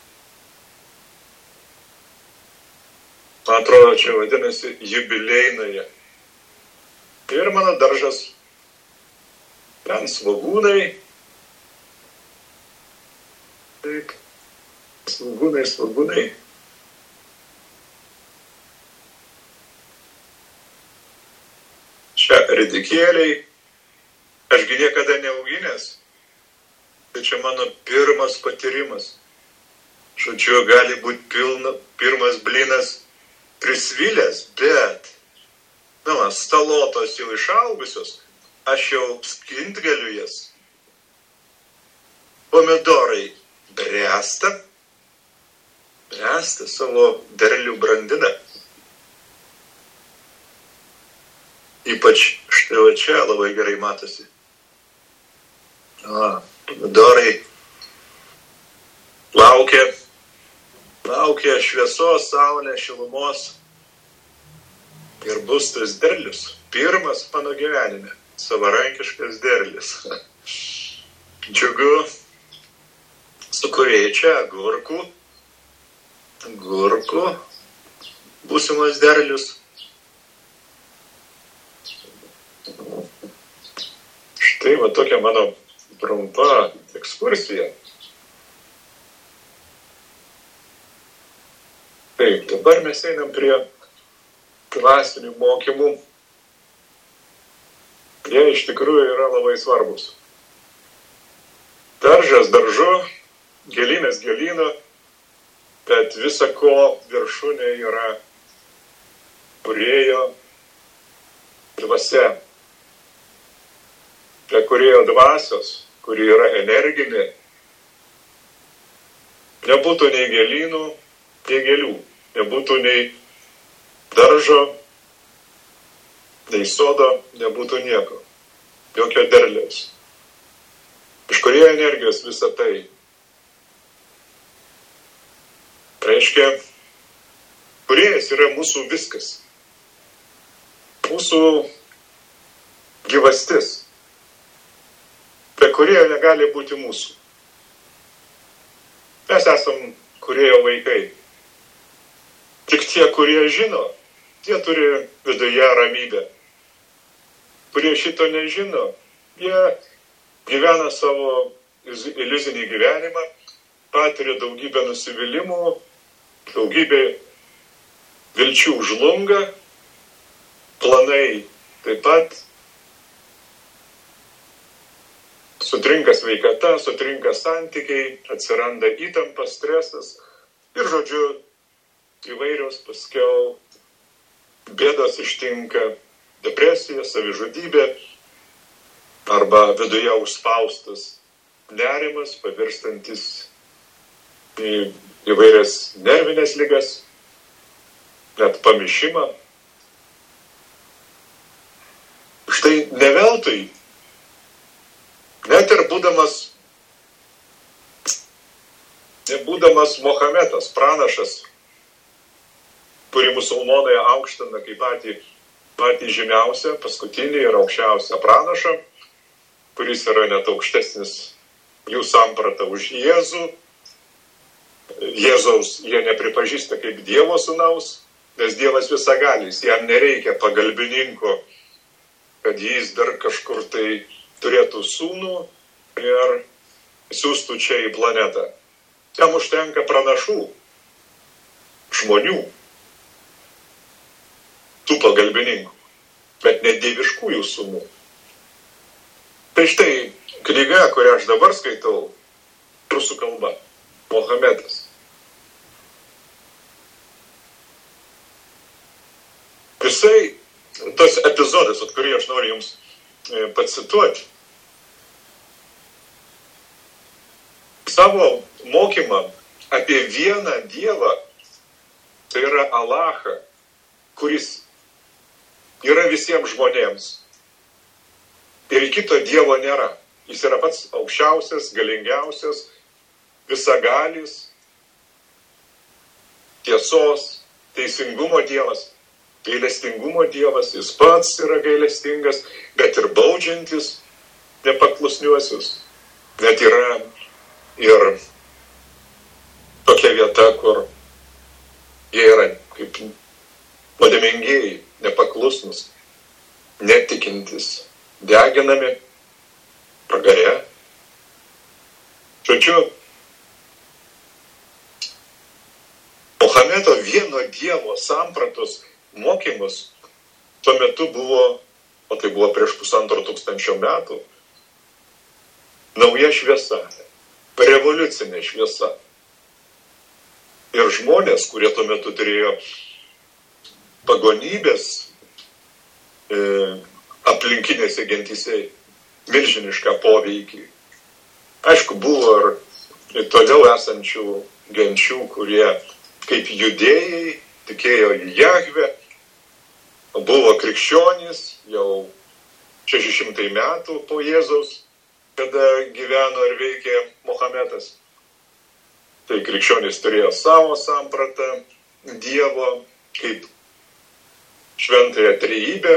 A: Man atrodo, čia vadinasi jubilėjinoje. Ir mano daržas. Ten svogūnai. Taip. Svogūnai, svogūnai. Čia ridikėliai. Ašgi niekada neauginęs. Tai čia mano pirmas patyrimas. Žodžiu, gali būti pilna, pirmas blinas prisvilęs, bet, na, man, stalotos jau išaugusios, aš jau skint galiu jas. Pomidorai bręsta, bręsta, savo derlių brandina. Ypač štai va čia labai gerai matosi. A, pomidorai laukia, laukia šviesos, saulės, šilumos ir bus tas derlius. Pirmas mano gyvenime, savarankiškas derlius. Džiugu, kviečia agurkų, agurkų, būsimas derlius. Štai va tokia mano trumpa ekskursija. Taip, dabar mes einam prie dvasinių mokymų. Jie iš tikrųjų yra labai svarbus. Daržas daržu, gėlynas gėlyno, bet visa ko viršūnė yra kūrėjo dvasia. Be kūrėjo dvasios, kuri yra energinė, nebūtų nei gėlynų, nei gėlių, nebūtų nei daržo, nei sodo, nebūtų nieko, jokio derliaus. Iš kūrėjo energijos visa tai. Reiškia, kūrėjas yra mūsų viskas, mūsų gyvastis. Be kūrėjo negali būti mūsų. Mes esam kūrėjo vaikai. Tik tie, kurie žino, tie turi viduje ramybę. Kurie šito nežino, jie gyvena savo iliuzinį gyvenimą, patiria daugybę nusivylimų, daugybė vilčių žlunga, planai taip pat. Sutrinka sveikata, sutrinka santykiai, atsiranda įtampa, stresas ir, žodžiu, įvairios paskiau bėdos ištinka, depresija, savižudybė arba viduje užspaustas nerimas, pavirstantis į įvairias nervinės ligas, net pamišimą. Štai ne veltui, net ir būdamas, nebūdamas Mohamedas, pranašas, kurį musulmonai aukština kaip patį, patį žymiausią, paskutinį ir aukščiausią pranašą, kuris yra net aukštesnis jų samprata už Jėzų. Jėzaus jie nepripažįsta kaip Dievo sūnaus, nes Dievas visagalis, jam nereikia pagalbininko, kad jis dar kažkur tai turėtų sūnų ir siūstų čia į planetą. Jam užtenka pranašų, žmonių, tų pagalbininkų, bet ne dieviškųjų sūnų. Tai štai knyga, kurią aš dabar skaitau, rusų kalba, Mohamedas. Visai tas epizodas, kurį aš noriu jums pacituoti, savo mokymą apie vieną Dievą, tai yra Alachą, kuris yra visiems žmonėms. Ir kito Dievo nėra. Jis yra pats aukščiausias, galingiausias, visagalis, tiesos, teisingumo Dievas, gailestingumo Dievas. Jis pats yra gailestingas, bet ir baudžiantis nepaklusniuosius. Net yra ir tokia vieta, kur jie yra kaip nuodėmingieji, nepaklusnus, netikintis, deginami pragare. Žodžiu, Mohamedo vieno Dievo sampratos mokymus tuo metu buvo, o tai buvo prieš pusantro tūkstančio metų, nauja šviesa, revoliucinė šviesa. Ir žmonės, kurie tuo metu turėjo pagonybės e, aplinkinėse gentyse milžinišką poveikį. Aišku, buvo ir toliau esančių genčių, kurie kaip judėjai tikėjo į Jahvę, buvo krikščionys jau šeši šimtai metų po Jėzaus, kada gyveno ir veikė Mohamedas. Tai krikščionys turėjo savo sampratą Dievo kaip šventąją trejybę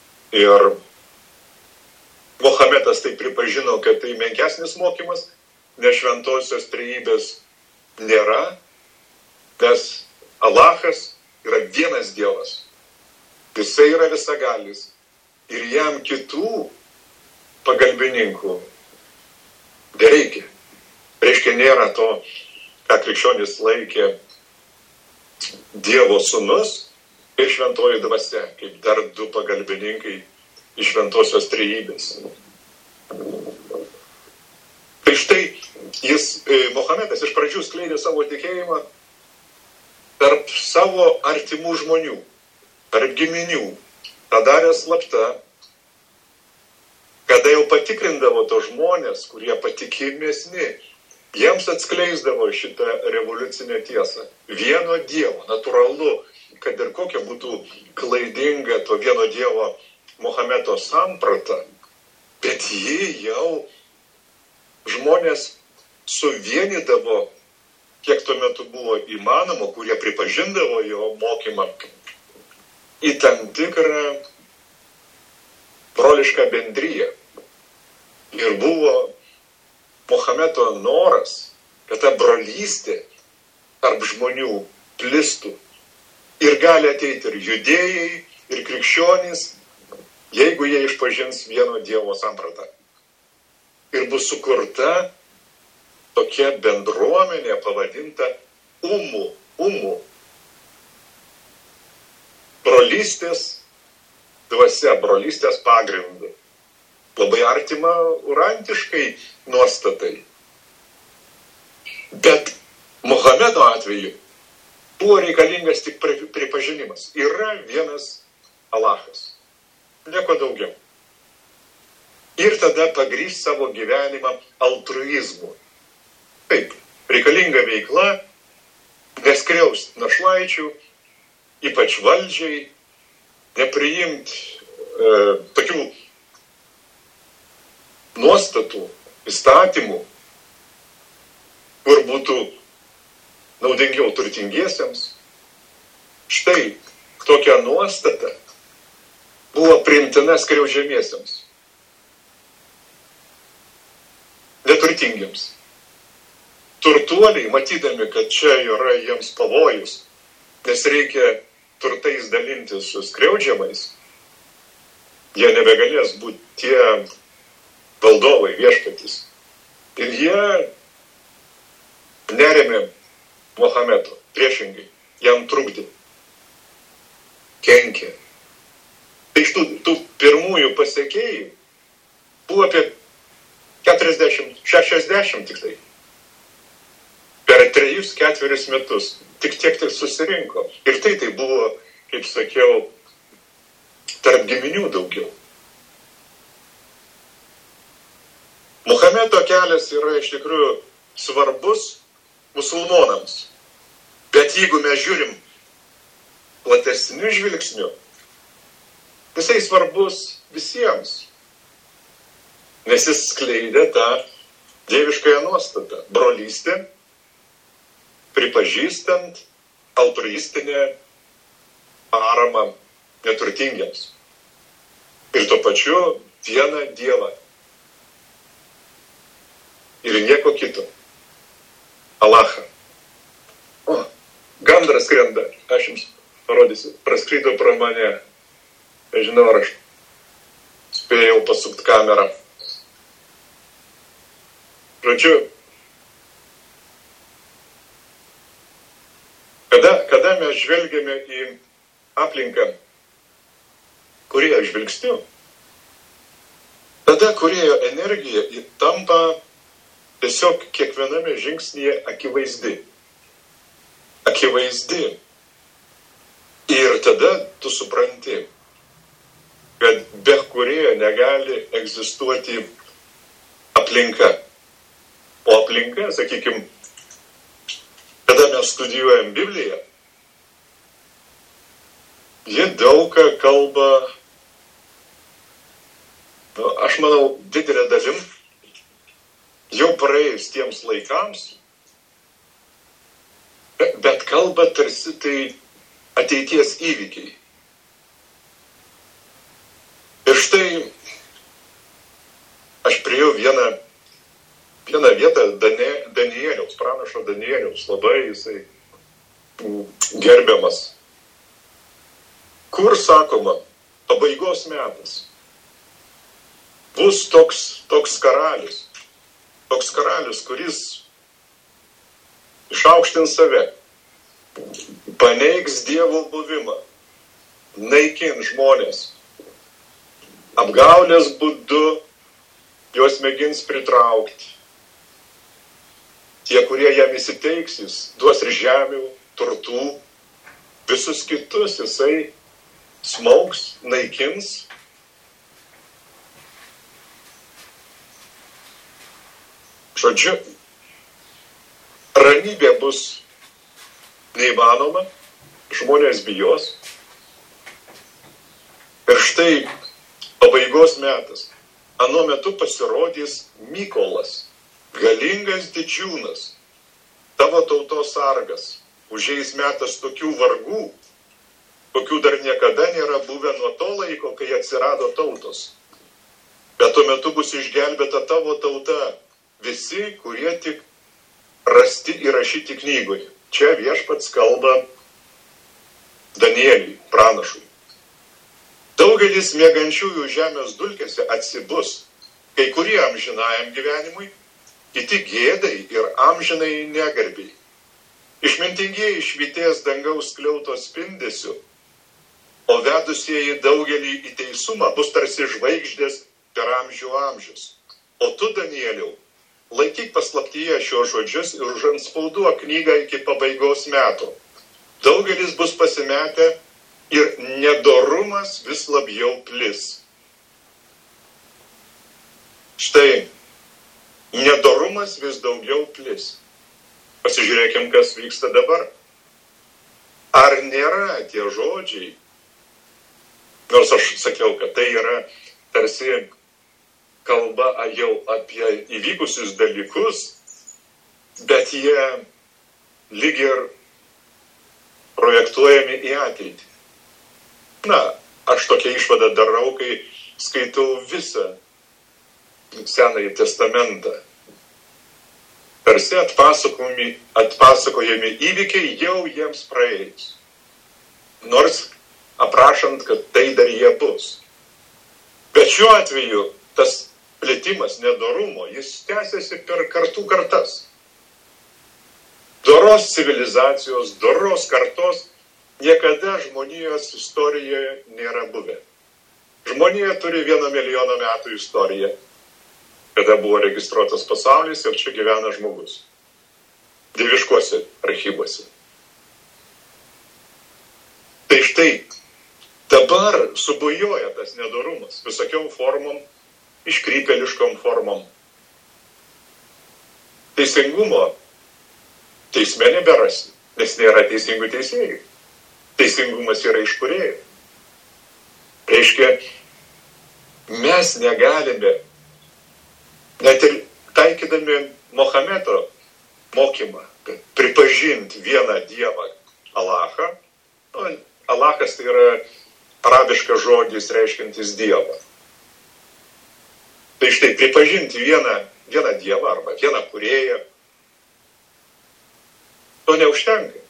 A: ir Mohamedas tai pripažino, kad tai menkesnis mokymas nešventosios trejybės nėra, nes Alachas yra vienas Dievas. Jisai yra visagalis ir jam kitų pagalbininkų nereikia. Reiškia, nėra to, ką krikščionys laikė Dievo sūnus ir šventoji dvasia, kaip dar du pagalbininkai iš šventosios trejybės. Tai štai jis, Mohamedas, iš pradžių skleidė savo tikėjimą tarp savo artimų žmonių, tarp giminių. Ta darė slapta, kada jau patikrindavo to žmonės, kurie patikimesni, jiems atskleisdavo šitą revoliucinę tiesą. Vieno Dievo, natūralu, kad ir kokia būtų klaidinga to vieno Dievo Mohamedo samprata, bet jį jau žmonės suvienydavo, kiek tuo metu buvo įmanoma, kurie pripažindavo jo mokymą, į tam tikrą brolišką bendryją. Ir buvo Mohamedo noras, kad ta brolystė tarp žmonių plistų. Ir gali ateiti ir judėjai, ir krikščionys, jeigu jie išpažins vieno Dievo sampratą. Ir bus sukurta tokia bendruomenė pavadinta umu, umu. Brolystės dvasia, brolystės pagrindu. Labai artima urantiškai nuostatai. Bet Mohamedo atveju buvo reikalingas tik pripažinimas. Yra vienas Alachas. Nieko daugiau. Ir tada pagrįs savo gyvenimą altruizmu. Taip, reikalinga veikla, neskriaust našlaičių, ypač valdžiai, nepriimti e, tokių nuostatų, įstatymų, kur būtų naudingiau turtingiesiems. Štai tokia nuostata buvo priimtina skriaudžiamiesiems, neturtingiems. Turtuoliai, matydami, kad čia yra jiems pavojus, nes reikia turtais dalintis su skriaudžiamais, jie nebegalės būti tie valdovai, viešpatys. Ir jie nerėmė Mohamedo, priešingai, jam trukdė, kenkė. Tai iš tų, tų pirmųjų pasekėjų buvo apie keturiasdešimt, šešiasdešimt tik tai. Per trejus, ketverius metus. Tik tiek tik susirinko. Ir tai tai buvo, kaip sakiau, tarp giminių daugiau. Mohamedo kelias yra iš tikrųjų svarbus musulmonams. Bet jeigu mes žiūrim platesniu žvilgsniu, jisai svarbus visiems. Nes jis skleidė tą dieviškąją nuostatą. Brolystė, pripažįstant altruistinę paramą neturtingiems. Ir tuo pačiu vieną Dievą. Ir nieko kito. Alachą. O, gandras skrenda. Aš jums parodysiu. Praskrydo pro mane. Nežinau, ar aš spėjau pasukti kamerą. Žodžiu, kada, kada mes žvelgiame į aplinką, kurioje žvilgsniu, tada kuriojo energija tampa tiesiog kiekviename žingsnyje akivaizdi. Akivaizdi. Ir tada tu supranti, kad be kuriojo negali egzistuoti aplinka. O aplinka, sakykime, kada mes studijuojam Bibliją, ji daug ką kalba, nu, aš manau, didelė dalim, jau praėjus tiems laikams, bet kalba tarsi tai ateities įvykiai. Ir štai aš priėjau vieną, vieną vietą Danieliaus, pranašo Danieliaus, labai jisai gerbiamas. Kur sakoma, pabaigos metas bus toks, toks karalius, toks karalius, kuris išaukštins save, paneigs Dievo buvimą, naikins žmonės, apgaulės būdu juos mėgins pritraukti. Tie, kurie jam įsiteiks, jis duos ir žemių, turtų, visus kitus jisai smaugs, naikins. Žodžiu, ramybė bus neįmanoma, žmonės bijos. Ir štai pabaigos metas. Anu metu pasirodys Mykolas, galingas didžiūnas, tavo tautos sargas. Užeis metas tokių vargų, kokių dar niekada nėra buvę nuo to laiko, kai atsirado tautos. Bet tuo metu bus išgelbėta tavo tauta, visi, kurie tik rasti įrašyti knygoje. Čia viešpats kalba Danieliui, pranašui. Daugelis miegančiųjų žemės dulkėse atsibus, kai kurie amžinajam gyvenimui, kiti gėdai ir amžinai negarbiai. Išmintingieji švytės dangaus skliauto spindesiu, o vedusieji daugelį į teisumą bus tarsi žvaigždės per amžių amžius. O tu, Danieliau, laikyk paslaptyje šios žodžius ir užantspauduok knygą iki pabaigos metų. Daugelis bus pasimetę ir nedorumas vis labiau plis. Štai, nedorumas vis daugiau plis. Pasižiūrėkim, kas vyksta dabar. Ar nėra tie žodžiai, nors aš sakiau, kad tai yra tarsi kalba jau apie įvykusius dalykus, bet jie lyg ir projektuojami į ateitį. Na, aš tokią išvadą darau, kai skaitau visą Senąjį testamentą. Tarsi atpasakojami, atpasakojami įvykiai jau jiems praėjus. Nors aprašant, kad tai dar jie bus. Bet šiuo atveju tas plėtimas nedorumo, jis tęsiasi per kartų kartas. Doros civilizacijos, doros kartos niekada žmonijos istorijoje nėra buvę. Žmonija turi vieno milijono metų istoriją, kada buvo registruotas pasaulis ir čia gyvena žmogus. Dieviškuose archyvuose. Tai štai, dabar subujoja tas nedorumas visokiom formom, iškrypėliškom formom. Teisingumo teisme neberasi, nes nėra teisingų teisėjų. Teisingumas yra iš kūrėjų. Reiškia, mes negalime, net ir taikydami Mohamedo mokymą, kad pripažinti vieną dievą Alachą, nu, Alachas tai yra arabiškas žodis reiškiantis dievą. Tai štai, pripažinti vieną, vieną dievą arba vieną kūrėją, to neužtenka.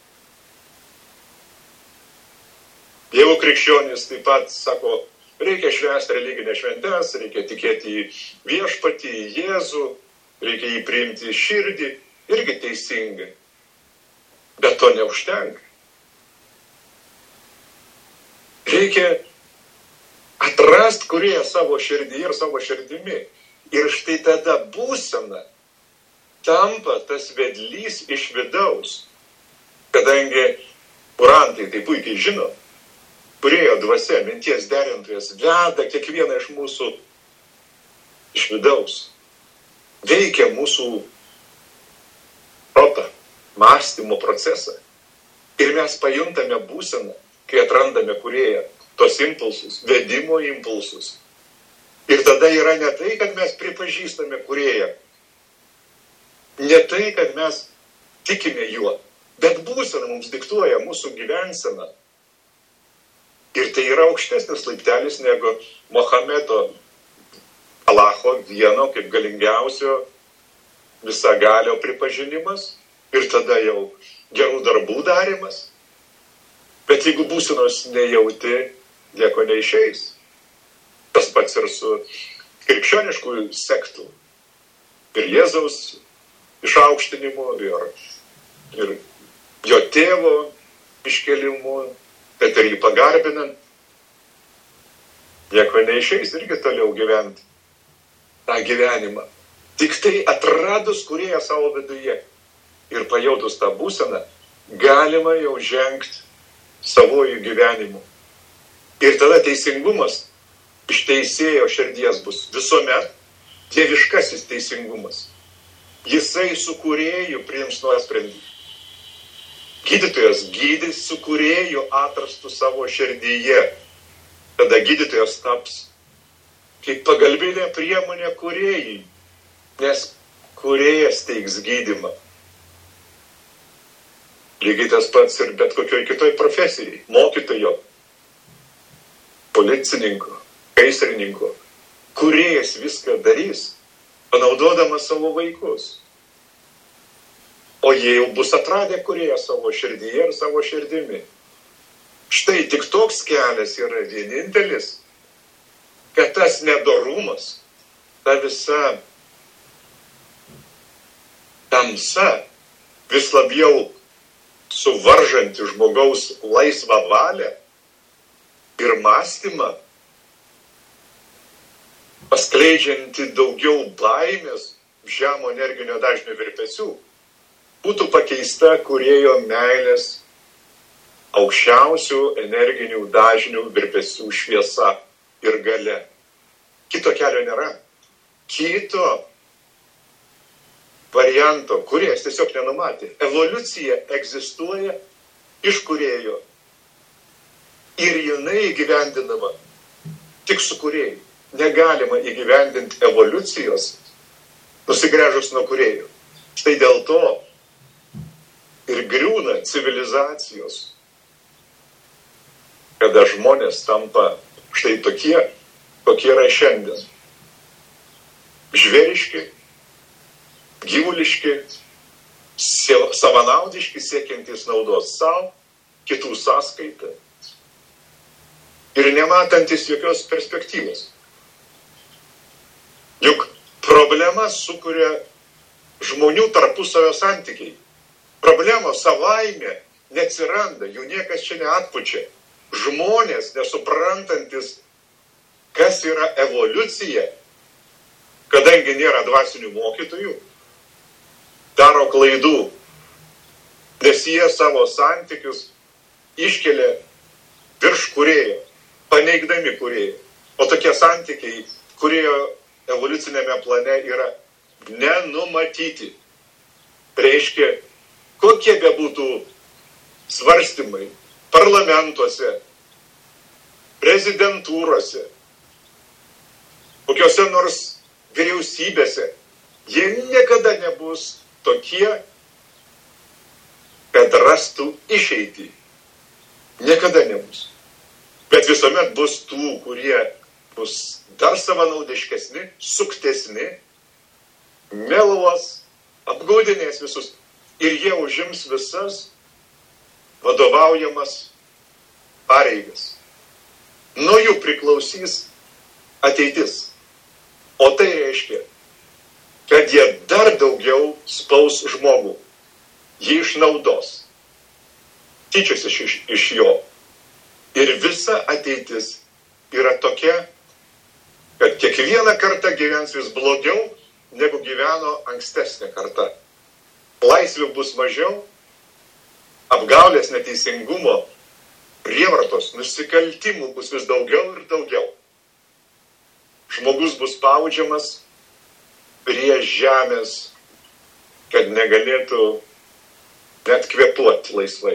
A: Jeigu krikščionys taip pat sako, reikia švęsti religinę šventes, reikia tikėti į viešpatį, į Jėzų, reikia jį priimti į širdį, irgi teisingai. Bet to neužtenka. Reikia atrasti kūrėją savo širdį ir savo širdimi. Ir štai tada būsena tampa tas vedlys iš vidaus. Kadangi kurantai tai puikiai žino, kūrėjo dvasia, minties derintojas, veda kiekvieną iš mūsų iš vidaus. Veikia mūsų protą, mąstymo procesą. Ir mes pajuntame būseną, kai atrandame kūrėją, tos impulsus, vedimo impulsus. Ir tada yra ne tai, kad mes pripažįstame kūrėją, ne tai, kad mes tikime juo, bet būsena mums diktuoja mūsų gyvenseną. Ir tai yra aukštesnis laiptelis negu Mohamedo Alacho vieno kaip galingiausio visagalio pripažinimas ir tada jau gerų darbų darimas. Bet jeigu būsenos nejauti, nieko neišeis. Tas pats ir su krikščioniškų sektų. Ir Jėzaus išaukštinimu, ir, ir jo tėvo iškelimu, kad ir jį pagarbinant. Nieko neišeis irgi toliau gyventi tą gyvenimą. Tik tai atradus kūrėją savo viduje ir pajautus tą būseną, galima jau žengti savojų gyvenimu. Ir tada teisingumas iš teisėjo širdies bus visuomet dieviškasis teisingumas. Jisai su kūrėju priims nuosprendį. Gydytojas gydys su kūrėju atrastų savo širdyje. Tada gydytojas taps kaip pagalbinė priemonė kūrėjai, nes kūrėjas teiks gydymą. Lygiai tas pats ir bet kokioj kitoj profesijai. Mokytojo, policininko, gaisrininko. Kūrėjas viską darys, panaudodamas savo vaikus. O jie jau bus atradę kūrėją savo širdyje ir savo širdimi. Štai tik toks kelias yra vienintelis, kad tas nedorumas, ta visa tamsa vis labiau suvaržanti žmogaus laisvą valią ir mąstymą, paskleidžianti daugiau baimės, žemo energinio dažnio virpesių, būtų pakeista kūrėjo meilės aukščiausių energinių dažnių virpesių šviesa ir galia. Kito kelio nėra. Kito varianto kūrėjas tiesiog nenumatė. Evoliucija egzistuoja iš kūrėjo. Ir jinai įgyvendinama tik su kūrėju. Negalima įgyvendinti evoliucijos nusigręžus nuo kūrėjo. Štai dėl to ir griūna civilizacijos, kada žmonės tampa štai tokie, kokie yra šiandien. Žvėriški, gyvuliški, savanaudiški, siekiantys naudos savo, kitų sąskaitą ir nematantis jokios perspektyvos. Juk problema sukuria žmonių tarpusavio santykiai. Problemos savaime neatsiranda, jų niekas čia neatpučia. Žmonės, nesuprantantis, kas yra evoliucija, kadangi nėra dvasinių mokytojų, daro klaidų, nes jie savo santykius iškelia virš kūrėjo, paneigdami kūrėjo. O tokie santykiai kūrėjo evoliucinėme plane yra nenumatyti. Reiškia, kokie bebūtų svarstymai parlamentuose, prezidentūrose, kokiose nors vyriausybėse, jie niekada nebus tokie, kad rastų išeitį. Niekada nebus. Bet visuomet bus tų, kurie bus dar savanaudiškesni, suktesni, meluos, apgaudinės visus. Ir jie užims visas vadovaujamas pareigas. Nuo jų priklausys ateitis. O tai reiškia, kad jie dar daugiau spaus žmogų. Jį išnaudos. Tyčiasi iš, iš jo. Ir visa ateitis yra tokia, kad kiekvieną kartą gyvens vis blogiau, negu gyveno ankstesnė karta. Laisvių bus mažiau, apgaulės, neteisingumo, prievartos, nusikaltimų bus vis daugiau ir daugiau. Žmogus bus spaudžiamas prie žemės, kad negalėtų net kvėpuoti laisvai.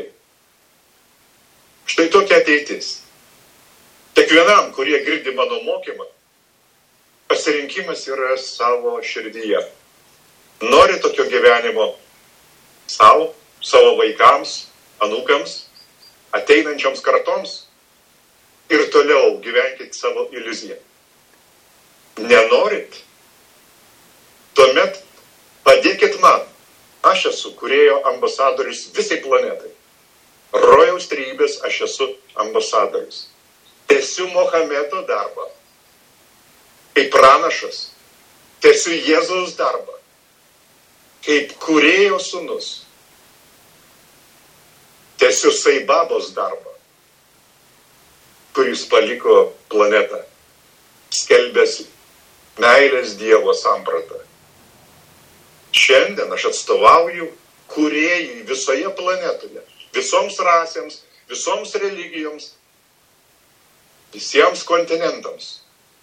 A: Štai tokia ateitis. Kiekvienam, kurie girdi mano mokymą, pasirinkimas yra savo širdyje. Nori tokio gyvenimo savo, savo vaikams, anūkams, ateinančioms kartoms ir toliau gyvenkit savo iliuziją. Nenorit, tuomet padėkite Padėkit man. Aš esu kūrėjo ambasadorius visai planetai. Rojaus trejybės aš esu ambasadorius. Tęsiu Mohamedo darbą. Kaip pranašas. Tęsiu Jėzaus darbą. Kaip kūrėjo sūnus. Tęsiu Saibabos darbą, kuris paliko planetą, skelbęs meilės Dievo sampratą. Šiandien aš atstovauju kūrėjui visoje planetoje, visoms rasėms, visoms religijoms, visiems kontinentams.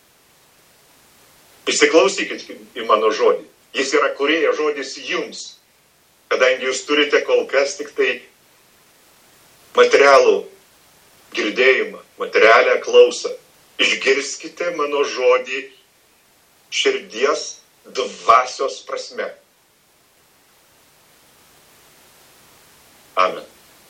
A: Įsiklausykit į mano žodį. Jis yra kūrėjo žodis jums, kadangi jūs turite kol kas tik tai materialų girdėjimą, materialią klausą. Išgirskite mano žodį širdies dvasios prasme. Amen.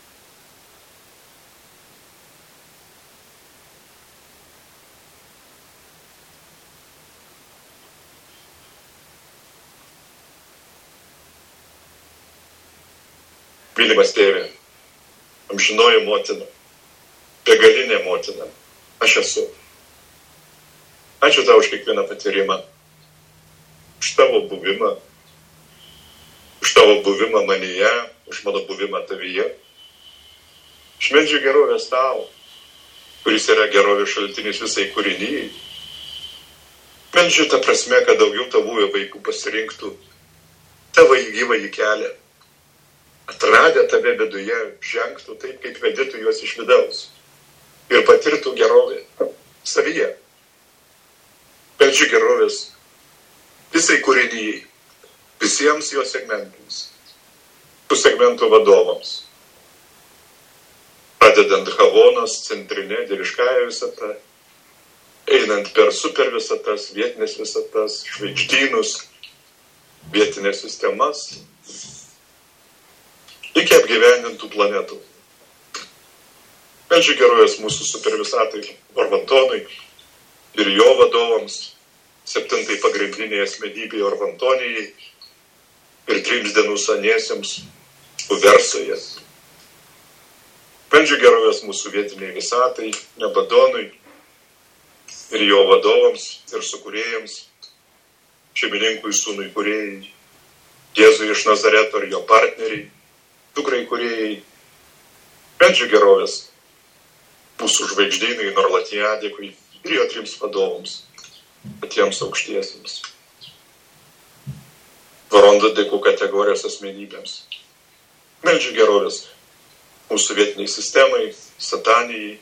A: Mylimas tėve, amžinoji motina, begalinė motina, aš esu. Ačiū tau už kiekvieną patyrimą, už tavo buvimą, už tavo buvimą manyje, už mano buvimą tavyje. Aš meldžiu gerovės tau, kuris yra gerovės šaltinis visai kūrinijai. Meldžiu tą prasme, kad daugiau tavųjų vaikų pasirinktų tavo gyvąjį kelią. Atradę tave viduje, žengtų taip, kaip vedytų juos iš vidaus ir patirtų gerovę savyje. Meldžiu gerovės visai kūrinijai, visiems jo segmentams, tų segmentų vadovams, pradedant Havonos centrinė dieviškąja visata, einant per super visatas, vietinės visatas, žvaigždynus, vietinės sistemas, iki apgyvendintų planetų. Meldžiu gerovės mūsų supervisatai Orvantonui ir jo vadovams, septintai pagrindiniai asmenybei Orvantonijai ir trims dienų saniesiems Uversoje. Meldžiu gerovės mūsų vietiniai visatai, Nebadonui ir jo vadovams ir sukūrėjams, šeimininkui sūnui kūrėjai, Jėzui iš Nazareto ir jo partneriai, dukrai kūrėjai. Meldžiu gerovės mūsų žvaigždynui Norlatijadėkui ir jo trims vadovams, patiems aukštiesiems. Varondadėkų kategorijos asmenybėms. Meldžiu gerovės mūsų vietiniai sistemai, Satanijai,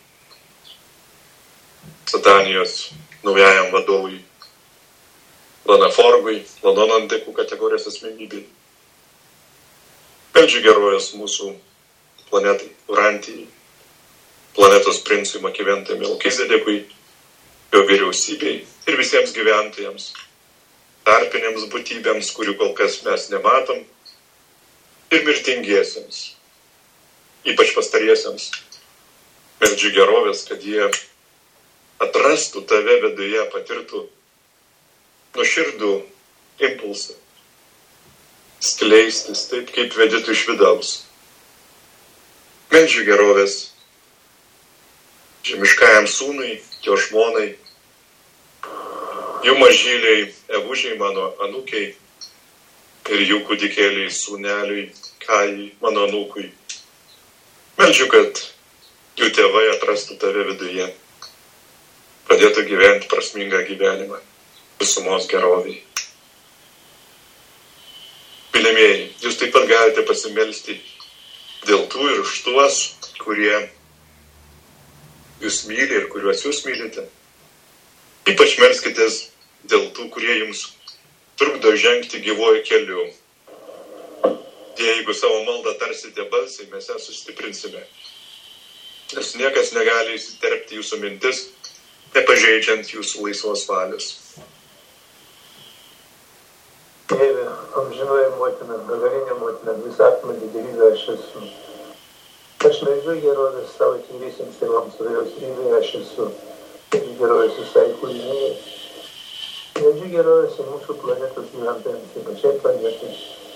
A: Satanijos naujajam vadovui Lanaforgui, Ladonandėkų kategorijos asmenybei. Meldžiu gerovės mūsų planetai Urantijai, planetos princui Makiventai Melkizedekui, jo vyriausybei ir visiems gyventojams, tarpinėms būtybėms, kurių kol kas mes nematom, ir mirtingiesiems, ypač pastariesiems. Meldžiu gerovės, kad jie atrastų tave viduje, patirtų nuoširdų impulsą skleistis taip, kaip vedytų iš vidaus. Meldžiu gerovės žemiškajam sūnui, jo žmonai, jų mažyliai, evužiai, mano anūkiai ir jų kūdikėliai, sūneliui, Kajai, mano anūkui. Meldžiu, kad jų tėvai atrastų tave viduje, pradėtų gyventi prasmingą gyvenimą visumos geroviai. Mylimieji, jūs taip pat galite pasimelsti dėl tų ir už tuos, kurie jūs myli ir kuriuos jūs mylite. Ypač melskitės dėl tų, kurie jums trukdo žengti gyvuoju keliu. Jeigu savo maldą tarsite balsiai, mes ją sustiprinsime. Nes niekas negali įsiterpti jūsų mintis, nepažeidžiant jūsų laisvos valios.
B: Tėve, amžinoji motina, begalinė motina, visatma didelybė aš esu. Aš meldžiu gerovės savo tyriesiems tėvams, Rojaus trejybėje aš esu. Meldžiu gerovės visai kūrinijai. Meldžiu gerovės ir mūsų planetos gyventojams, ir pačiai planetai.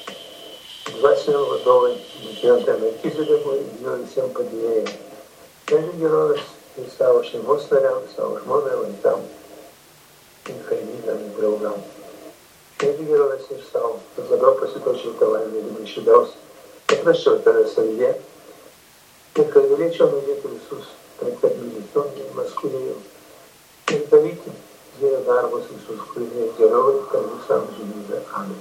B: dvasinio vadovo Šventąjį Melchizedekui ir jo visiems padėjėjams. Meldžiu gerovės ir savo šeimos nariams, savo žmonai, vaikams, ir kaimynam, ir draugam. Meldžiu gerovės ir savo, kad labiau pasitočiau tavai mylimi šidaus, atrasčiau tave savyje ir kad galėčiau mylėti visus, taip kad mylytum mylimas kūrėjų ir daryti Dievo darbus visus kūrėjai gerovai per visą amžinybę. Amen.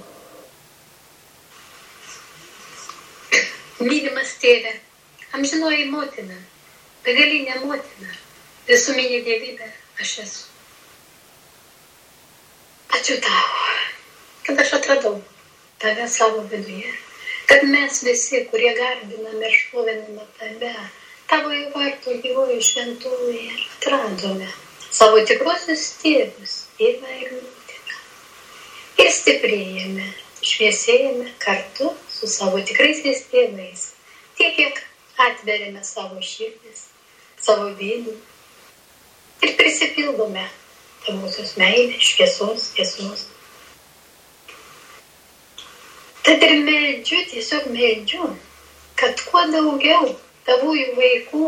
C: Mylimas tėve, amžinoji motina, begalinė motina, visuminė dievybė aš esu. Ačiū tau, kad aš atradau tave savo viduje, kad mes visi, kurie garbiname ir šloviname tave, tavo vartų gyvoji šventųjų, atradome savo tikruosius tėvus, tėvą ir motiną. Ir stiprėjame, šviesėjame kartu su savo tikraisiais tėvais, tiek kiek atveriame savo širdis, savo vidų ir prisipildome tavosios meilės, šviesos, tiesos. Tad ir meldžiu, tiesiog meldžiu, kad kuo daugiau tavųjų vaikų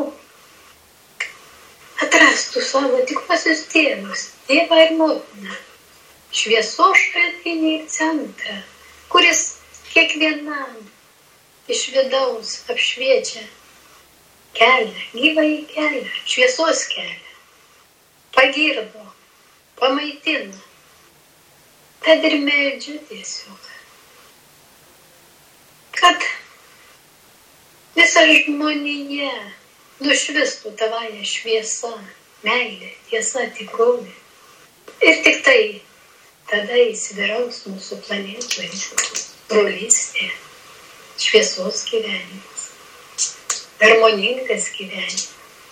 C: atrastų savo tikruosius tėvus, tėvą ir motiną, šviesos šaltinį ir centrą, kuris kiekvienam iš vidaus apšviečia kelią, gyvąjį kelią, šviesos kelią, pagirdo, pamaitina. Tad ir meldžiu tiesiog, kad visa žmonija nušvistų tavąją šviesą, meilė, tiesa, tikrovė. Ir tik tai tada įsivyraus mūsų planetoje brolystė, šviesos gyvenimas, harmoningas gyvenimas.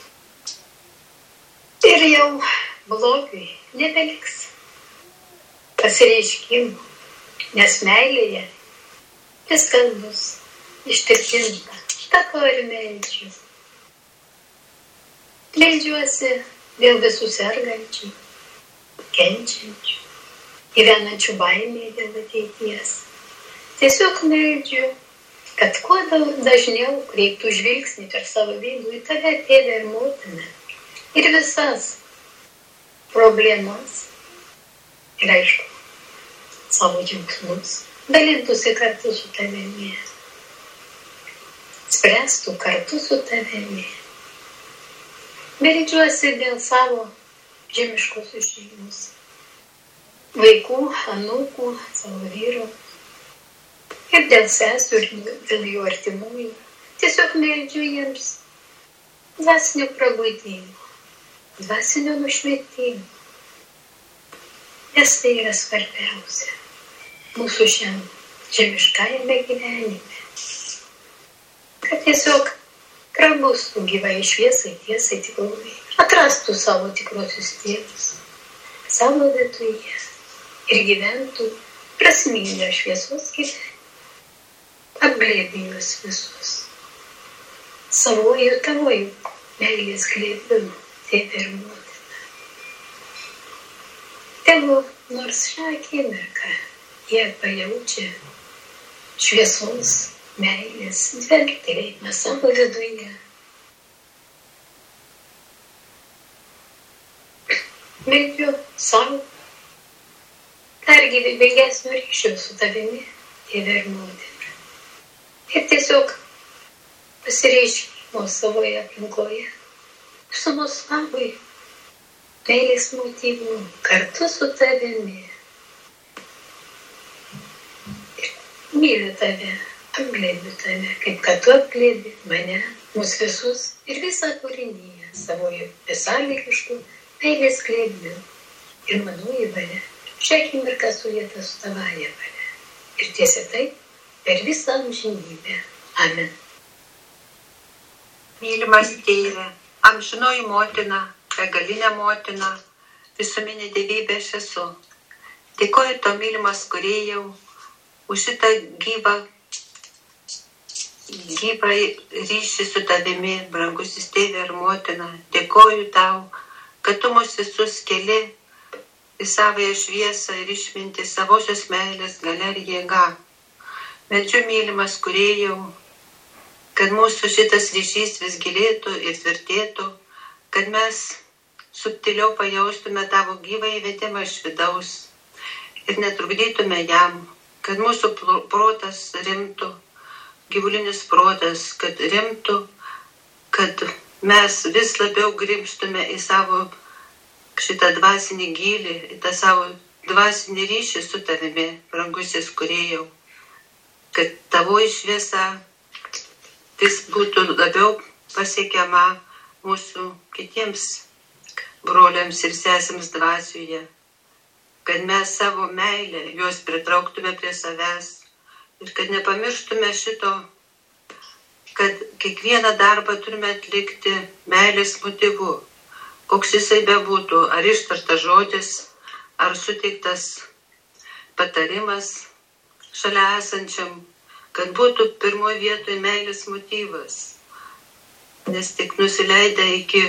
C: Ir jau blogiui nebeliks pasireiškimų, nes meilėje viskas bus ištirpinta. Tako ir meldžiu. Meldžiuosi dėl visų sergančių, kenčiančių, gyvenančių baimėje dėl ateities. Tiesiog meldžiu, kad kuo dažniau kreiptų žvilgsnį per savo vidų į tave, tėvę ir motiną, ir visas problemas, ir aišku, savo džiaugsmus, dalintųsi kartu su tavimi, spręstų kartu su tavimi. Meldžiuosi dėl savo žemiškosios šeimos, vaikų, anūkų, savo vyrų, ir dėl sesų, ir dėl jų artimųjų. Tiesiog meldžiu jiems dvasinio prabudimo, dvasinio nušvietimo, nes tai yra svarbiausia mūsų šiam žemiškajame gyvenime. Kad tiesiog prabustų gyvai šviesai, tiesai, tikrovai, atrastų savo tikruosius tėvus savo viduje ir gyventų prasmingą šviesos gyvenimą, apglėbė juos visus savojų, tavojų meilės glėbimu, tėvė ir motina. Tegu nors šią akimirką jie pajaučia šviesos, meilės dvelktelėjimą savo viduje. Meldžiu savo dar gyvybingesnio ryšio su tavimi, tėve ir motina. Ir tiesiog pasireiškimo savoje aplinkoje, sumos labui, meilės motyvų kartu su tavimi. Ir myliu tave. Apglėbiu tave, kaip kad tu apglėbi mane, mus visus ir visą kūrinyje savoje besąlygiškų meilės glėbiu. Ir manoji valia, šią akimirką sulieta su tavąja valia. Ir tiesa taip, per visą amžinybę. Amen.
L: Mylimas tėve, amžinoji motina, begalinė motina, visuminė dievybė aš esu. Dėkoju to mylimas kūrėjau už šitą gyvą gyvą ryšį su tavimi, brangusis tėve ir motina. Dėkoju tau, kad tu mus visus keli į savąją šviesą ir išminti savosios meilės galia ir jėga. Meldžiu mylimas Kūrėjau, kad mūsų šitas ryšys vis gilėtų ir tvirtėtų, kad mes subtiliau pajaustume tavo gyvą įvedimą iš vidaus ir netrukdytume jam, kad mūsų protas rimtų, gyvulinis protas, kad rimtų, kad mes vis labiau grimstume į savo šitą dvasinį gylį, į tą savo dvasinį ryšį su tavimi, brangusis Kūrėjau, kad tavoji šviesa vis būtų labiau pasiekiama mūsų kitiems broliams ir sesėms dvasioje, kad mes savo meilę juos pritrauktume prie savęs ir kad nepamirštume šito, kad kiekvieną darbą turime atlikti meilės motyvu, koks jisai bebūtų, ar ištartas žodis, ar suteiktas patarimas šalia esančiam, kad būtų pirmoje vietoje meilės motyvas, nes tik nusileidę iki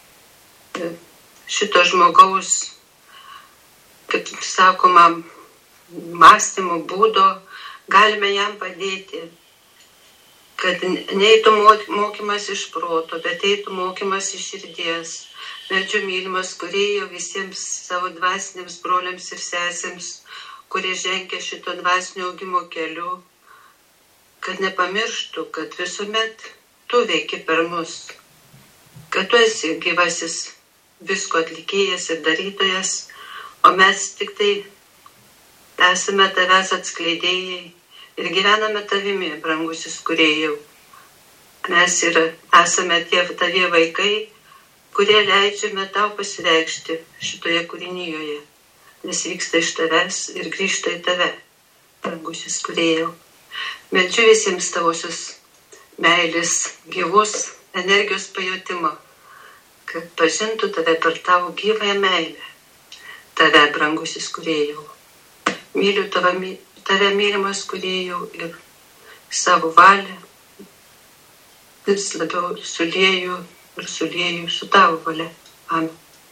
L: šito žmogaus, kaip sakoma, mąstymo būdo, galime jam padėti, kad neeitų mokymas iš proto, bet eitų mokymas iš širdies. Meldžiu mylimas Kūrėjau visiems savo dvasiniams broliams ir sesėms, kurie žengia šito dvasinio augimo keliu, kad nepamirštų, kad visuomet tu veiki per mus, kad tu esi gyvasis visko atlikėjas ir darytojas, o mes tik tai esame tavęs atskleidėjai ir gyvename tavimi, brangusis Kūrėjau. Mes ir esame tie tavie vaikai, kurie leidžiame tau pasireikšti šitoje kūrinyjoje, nes vyksta iš tavęs ir grįžta į tave, brangusis Kūrėjau. Meldžiu visiems tavosios meilės, gyvos energijos pajutimo, kad pažintų tave per tavo gyvąją meilę, tave, brangusis Kūrėjau. Myliu tave, tave mylimas Kūrėjau ir savo valią vis labiau sulieju ir sulieju su tavo valia. Amen.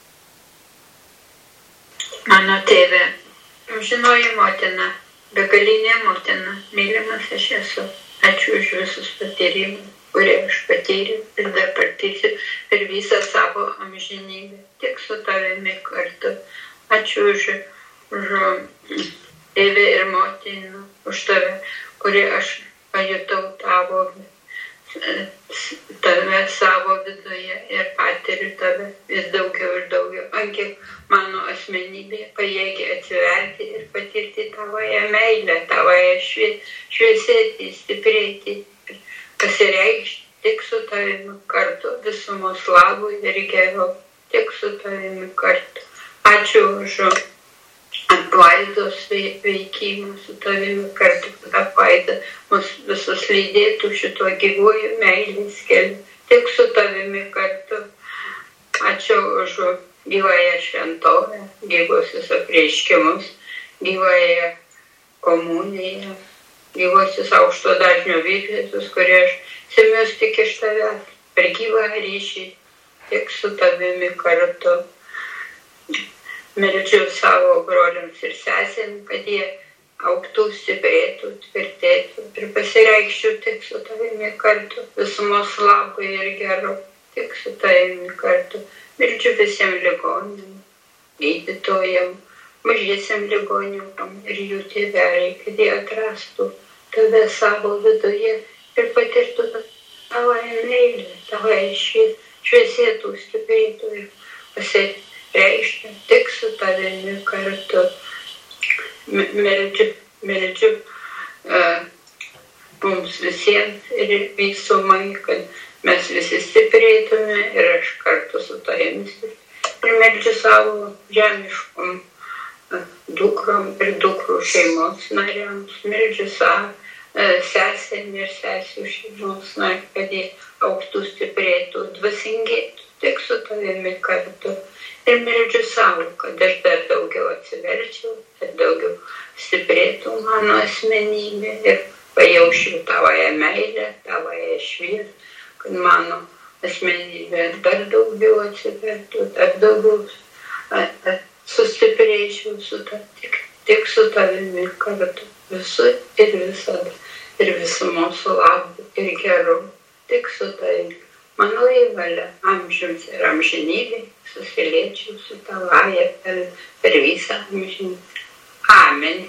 H: Mano tėve, amžinoji motina, begalinė motina, mylimas aš esu. Ačiū už visus patyrimus, kurie aš patyriau ir dar patirsiu per visą savo amžinybę, tik su tavimi kartu. Ačiū už, už tėvę ir motiną, už tave, kurį aš pajutau tavo, tave savo viduje ir patiriu tave vis daugiau ir daugiau. Ankiek mano asmenybė pajėgia atsiverti ir patirti tavoje meilę, tavoje šviesėti, stiprėti, pasireikšti tik su tavimi kartu, visumos labui ir geriau, tik su tavimi kartu. Ačiū už apvaidos veikimą su tavimi kartu, kad apvaida mus visus lydėtų šituo gyvuoju meilės keliu, tik su tavimi kartu. Ačiū už gyvąją šventovę, gyvosius apreiškimus, gyvąją komuniją, gyvosius aukšto dažnio vykdytus, kurie aš semiuosi tik iš tavęs, per gyvą ryšį, tik su tavimi kartu. Meldžiu savo broliams ir sesėms, kad jie augtų, stiprėtų, tvirtėtų ir pasireikščiau tik su tavimi kartu, visumos labui ir geru, tik su tavimi kartu. Meldžiu visiems ligonėm, gydytojam, mažiesiam ligoniukam ir jų tėveliai, kad jie atrastų tave savo viduje ir patirtų tavo meilę, tavo šviesėtų, stiprėtų ir pasireikštų tik su tavimi kartu. Meldžiu, meldžiu uh, mums visiems ir visumai, kad mes visi stiprėtume ir aš kartu su tavimi. Ir meldžiu savo žemiškom dukrom ir dukrų šeimos nariams. Meldžiu savo sesėm ir sesių šeimos nariams, kad jie augtų, stiprėtų, dvasingėtų tik su tavimi kartu. Ir meldžiu savo, kad aš dar daugiau atsiverčiau, kad daugiau stiprėtų mano asmenybė ir pajaučiau tavoje meilę, tavoje šviesą, kad mano asmenybė dar daugiau atsivertų, dar daugiau sustiprėčiau su ta, tik, tik su tavimi kartu, visur ir visada. ir visumos sulaukti ir gerų. Tik su tai mano įvalia amžiams ir amžinybė susiliečiau su tavąja per, per visą amžinybę. Amen.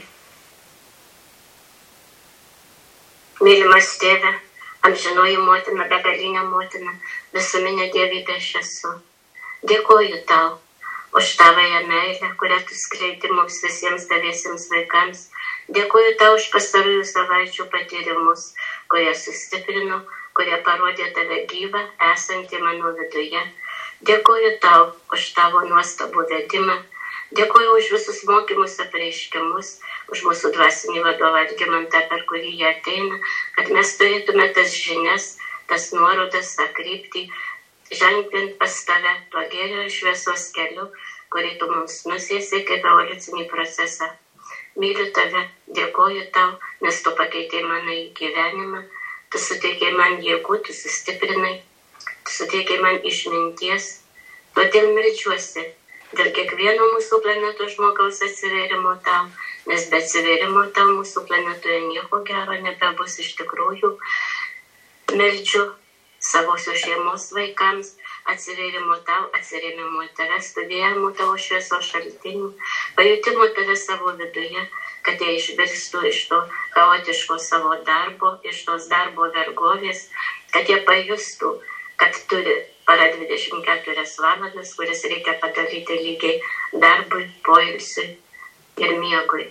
E: Mylimas tėve, amžinoji motina, begalinė motina, visuminė dievybė aš esu. Dėkoju tau už tavąją meilę, kurią tu skleidi mums visiems taviesiems vaikams. Dėkoju tau už pastarųjų savaičių patyrimus, kurie sustiprino, kurie parodė tave gyvą, esantį mano viduje. Dėkoju tau už tavo nuostabų vedimą. Dėkoju už visus mokymus, apreiškimus, už mūsų dvasinį vadovą Algimantą, per kurį jie ateina, kad mes turėtume tas žinias, tas nuorodas, tą kryptį, ženklint pas tave tuo gėrio ir šviesos keliu, kurį tu mums nusiesi kaip evoliucinį procesą. Myliu tave, dėkoju tau, nes tu pakeitei mano gyvenimą, tu suteikei man jėgų, tu sustiprinai, tu suteikei man išminties. Todėl meldžiuosi dėl kiekvieno mūsų planetos žmogaus atsivėrimo tau, nes be atsivėrimo tau mūsų planetoje nieko gero nebebus iš tikrųjų. Meldžiu savosios šeimos vaikams, atsivėrimo tau, atsirėmimo į tave, studijavimo tavo šviesos šaltinių, pajutimo tave savo viduje, kad jie išvirstų iš to chaotiško savo darbo, iš tos darbo vergovės, kad jie pajustų, kad turi para dvidešimt keturias valandas, kuris reikia padaryti lygiai darbui, poilsiui ir miegui.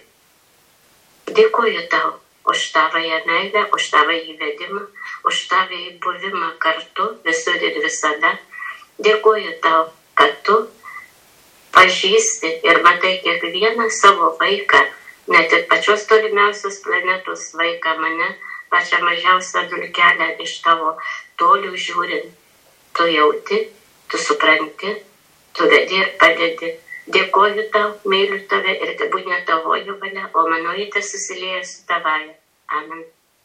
E: Dėkuoju tau už tavąją meilę, už tavąjį vedimą, už tavąjį buvimą kartu visur ir visada. Dėkuoju tau, kad tu pažįsti ir matai kiekvieną savo vaiką, net ir pačios tolimiausios planetos vaiką, mane, pačią mažiausią dulkelę iš tavo tolių žiūrint. Tu jauti, tu supranti, tu vedi ir padedi. Dėkoju tau, myliu tave ir tebūnė tavoji valia, o manoji te susilieja su tavaja. Amen.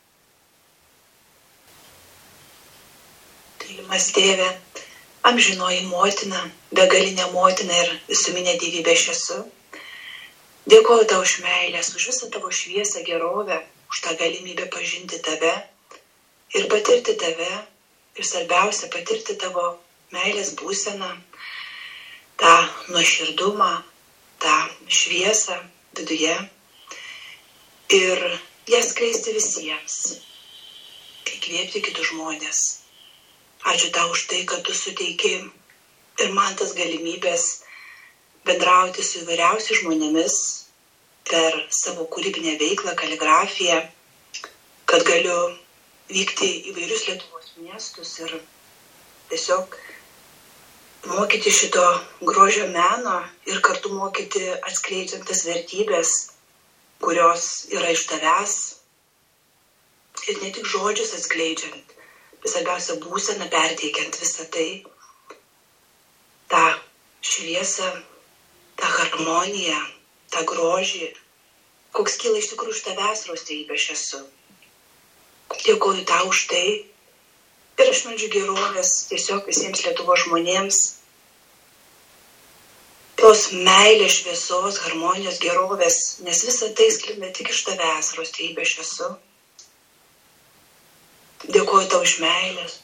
I: Mylimas tėve, amžinoji motina, begalinė motina ir visuminė dievybė aš esu. Dėkoju tau už meilės, už visą tavo šviesą, gerovę, už tą galimybę pažinti tave ir patirti tave. Ir svarbiausia, patirti tavo meilės būseną, tą nuoširdumą, tą šviesą viduje ir ją skleisti visiems, įkvėpti kitus žmonės. Ačiū tau už tai, kad tu suteiki ir man tas galimybės bendrauti su įvairiausiais žmonėmis per savo kūrybinę veiklą, kaligrafiją, kad galiu vykti įvairius Lietuvos miestus ir tiesiog mokyti šito grožio meno ir kartu mokyti atskleidžiant tas vertybės, kurios yra iš tavęs ir ne tik žodžius atskleidžiant, bet svarbiausia būseną perteikiant visą tai, tą šviesą, tą harmoniją, tą grožį, koks kyla iš tikrųjų iš tavęs, Rostybė, aš esu. Dėkoju tau už tai. Ir aš meldžiu gerovės tiesiog visiems Lietuvos žmonėms. Tos meilės, šviesos, harmonijos, gerovės, nes visa tai sklinda tik iš tavęs, Rostybė, aš esu. Dėkoju tau iš meilės.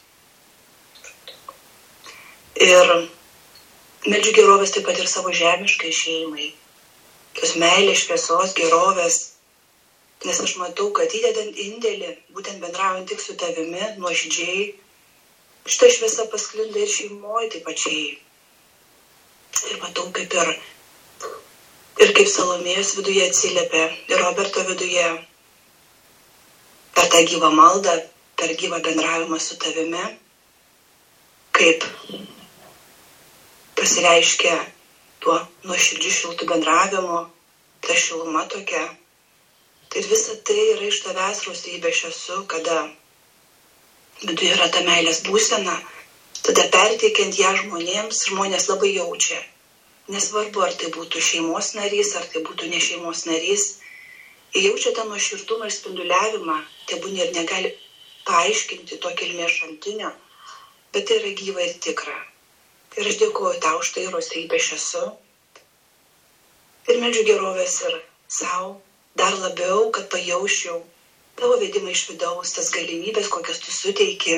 I: Ir meldžiu gerovės taip pat ir savo žemiškai šeimai. Tos meilės, šviesos, gerovės. Nes aš matau, kad įdedant indėlį, būtent bendraujant tik su tavimi, nuoširdžiai, šitą šviesą pasklinda ir šeimoje taip pačiai. Ir matau, kaip ir, ir kaip Salomėjos viduje atsiliepia, ir Roberto viduje, per tą gyvą maldą, per gyvą bendravimą su tavimi, kaip pasireiškia tuo nuoširdžiu šiltų bendravimu, ta šiluma tokia. Ir visa tai yra iš tavęs, Rostybė, aš esu, kada viduje yra ta meilės būsena, tada perteikiant ją žmonėms, žmonės labai jaučia. Nesvarbu, ar tai būtų šeimos narys, ar tai būtų ne šeimos narys. Jie jaučia tą nuoširdumą ir spinduliavimą, tebūnie ir negali paaiškinti to kilmės šaltinio, bet tai yra gyva ir tikra. Ir aš dėkoju tau už tai, Rostybė, aš esu. Ir meldžiu gerovės ir savo. Dar labiau, kad pajausčiau tavo vedimą iš vidaus, tas galimybės, kokias tu suteiki,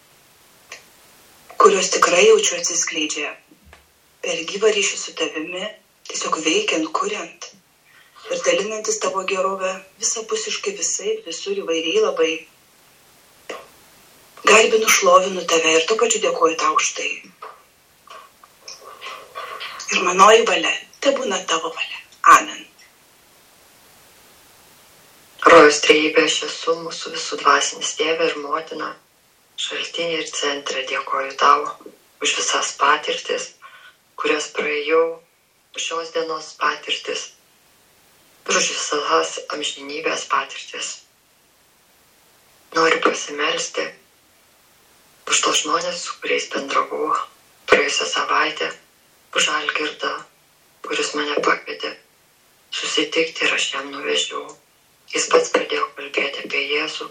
I: kurios tikrai jaučiu atsiskleidžia per gyvą ryšį su tavimi, tiesiog veikiant, kuriant ir dalinantis tavo gerovę visapusiškai visai, visur įvairiai labai. Garbinu, šlovinu tave ir tuo pačiu dėkoju tau už tai. Ir manoji valia, te būna tavo valia. Amen.
M: Rojaus trejybė, aš esu mūsų visų dvasinis tėvė ir motina, šaltinė ir centre. Dėkoju tau už visas patirtis, kurias praėjau, už šios dienos patirtis ir už visas amžinybės patirtis. Noriu pasimelsti už tos žmonės, su kuriais bendravau praėjusią savaitę, už Algirdą, kuris mane pakvietė susitikti ir aš jam nuvežiau. Jis pats pradėjo kalbėti apie Jėzų.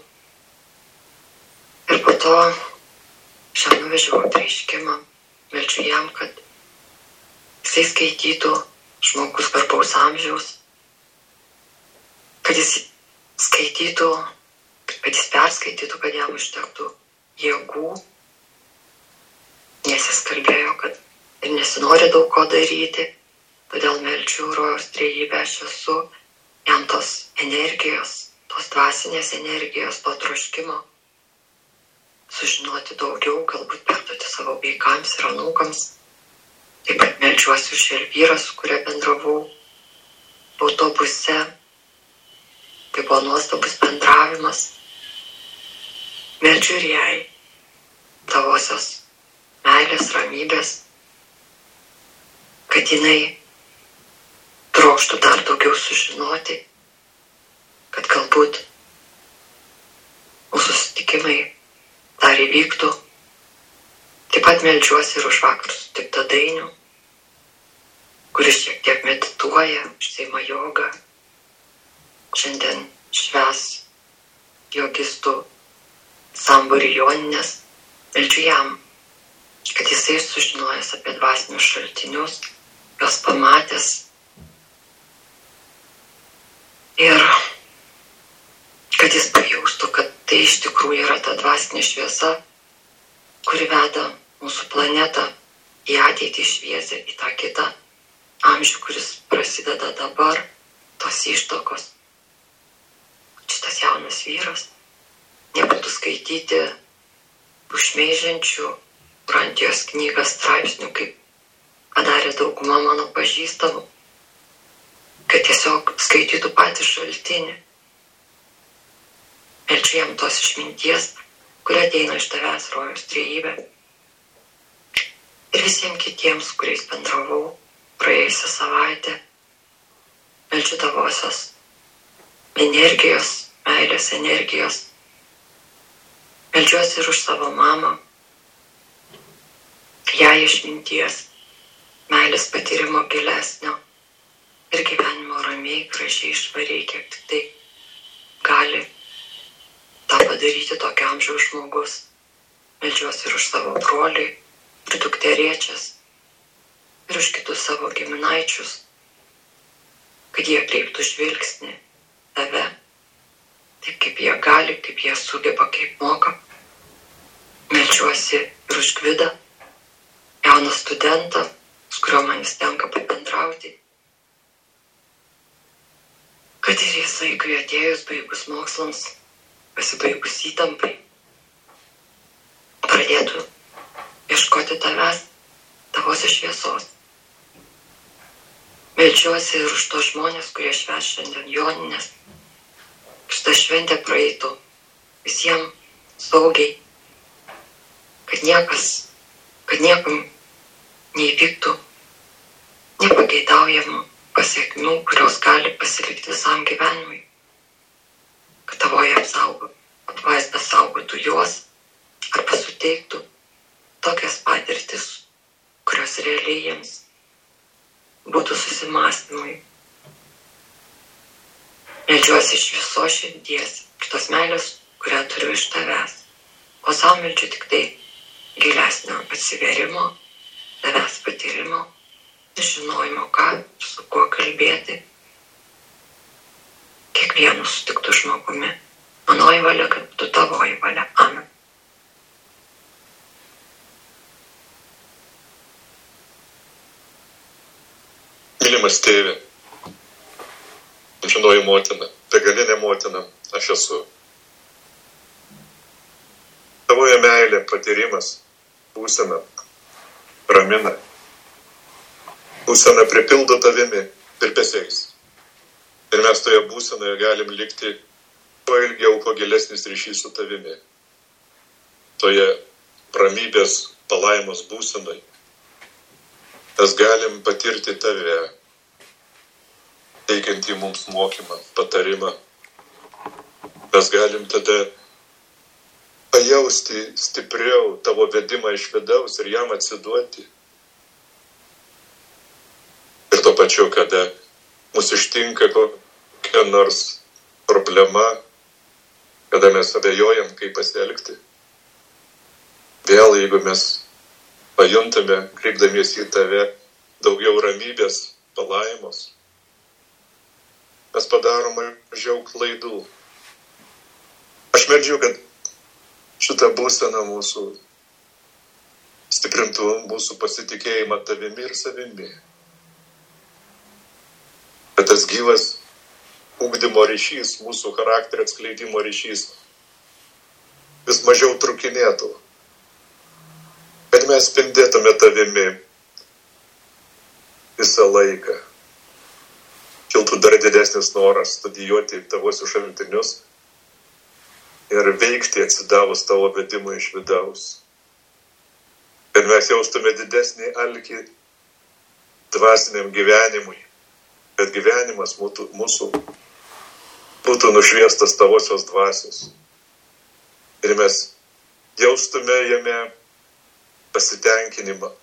M: Ir po to aš jam nuvežiau apreiškimą, meldžiu jam, kad jisai skaitytų, žmogus garbaus amžiaus, kad jis skaitytų, kad jis perskaitytų, kad jam užtektų jėgų, nes jis kalbėjo, kad ir nesinori daug ko daryti, todėl meldžiu Rojaus trejybę, aš esu jam tos energijos, tos dvasinės energijos, to troškimo, sužinoti daugiau, galbūt perduoti savo vaikams ir anūkams. Taip pat meldžiuosi už Elvyrą, su kuria bendravau autobuse. Tai buvo nuostabus bendravimas. Meldžiu ir jai tavosios meilės, ramybės, kad jinai trokštų dar daugiau sužinoti, kad galbūt mūsų susitikimai dar įvyktų. Taip pat meldžiuosi ir už vakar sutiktą Dainių, kuris šiek tiek medituoja, užsiima jogą. Šiandien švęs jogistų sambūrį Joninės. Meldžiu jam, kad jisai sužinojęs apie dvasinius šaltinius, juos pamatęs ir kad jis pajaustų, kad tai iš tikrųjų yra ta dvasinė šviesa, kuri veda mūsų planetą į ateitį, šviesę, į tą kitą amžių, kuris prasideda dabar, tos ištakos. Šitas jaunas vyras nebūtų skaityti užmeižiančių Brantijos knygas straipsnių, kaip padarė dauguma mano pažįstamų, kad tiesiog skaitytų patį šaltinį. Meldžiu jam tos išminties, kurie ateina iš tavęs, Rojaus trejybė. Ir visiems kitiems, kuriais bendravau praėjusią savaitę, meldžiu tavosios energijos, meilės energijos. Meldžiuosi ir už savo mamą, jai išminties, meilės patyrimo gilesnio ir gyvenimo ramiai, gražiai, švariai, kiek tik tai gali tą padaryti tokio amžiaus žmogus. Meldžiuosi ir už savo brolį ir dukterėčias ir už kitus savo giminaičius, kad jie kreiptų žvilgsnį tave, taip kaip jie gali, kaip jie sugeba, kaip moka. Meldžiuosi ir už Gvidą, jauną studentą, su kuriuo man vis tenka pabendrauti, kad ir jisai, kai atėjus baigus mokslams, pasibaigus įtampai, pradėtų ieškoti tavęs, tavosios šviesos. Meldžiuosi ir už tos žmonės, kurie švęs šiandien Jonines. Šitą šventę praeitų visiems saugiai, kad niekas, kad niekam neįvyktų nepageidaujamų pasiekmių, kurios gali pasilikti visam gyvenimui. Kad tavoji apsaugo, apvaizda saugotų juos arba suteiktų tokias patirtis, kurios realiai jiems būtų susimąstymui. Meldžiuosi iš viso širdies, iš tos meilės, kurią turiu iš tavęs. O savo meldžiu tik tai gilesnio atsiverimo, tavęs patyrimo, žinojimo, ką, su kuo kalbėti, kiekvienu sutiktų žmogumi, manoji valia, kaip tu tavoji valia. Amen.
A: Mylimas tėve, amžinoji motina, begalinė motina, aš esu. Tavoje meilė, patyrimas, būsena, ramina. Būsena pripildo tavimi virpesiais. Ir mes toje būsenoje galim likti kuo ilgiau, kuo gilesnis ryšys su tavimi. Toje ramybės palaimos būsenoje mes galim patirti tave, teikiantį mums mokymą, patarimą. Mes galim tada pajausti stipriau tavo vedimą iš vidaus ir jam atsiduoti. Ir tuo pačiu, kada mūsų ištinka kokia nors problema, kada mes abejojam, kaip pasielgti. Vėl, jeigu mes pajuntame, kreipdamiesi į tave, daugiau ramybės, palaimos, mes padarom mažiau klaidų. Aš meldžiu, kad šitą būseną mūsų stiprintų mūsų pasitikėjimą tavimi ir savimi. Kad tas gyvas ugdymo ryšys, mūsų charakterio atskleidimo ryšys vis mažiau trukinėtų. Kad mes spindėtume tavimi visą laiką. Kiltų dar didesnis noras studijuoti tavosius šaltinius ir veikti atsidavus tavo vedimui iš vidaus. Kad mes jaustume didesnį alkį dvasiniam gyvenimui. Kad gyvenimas mūsų, mūsų būtų nušviestas tavosios dvasios. Ir mes jaustume jame pasitenkinimą.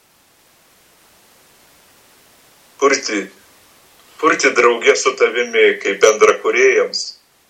A: Kurti, kurti draugė su tavimi kaip bendrakūrėjams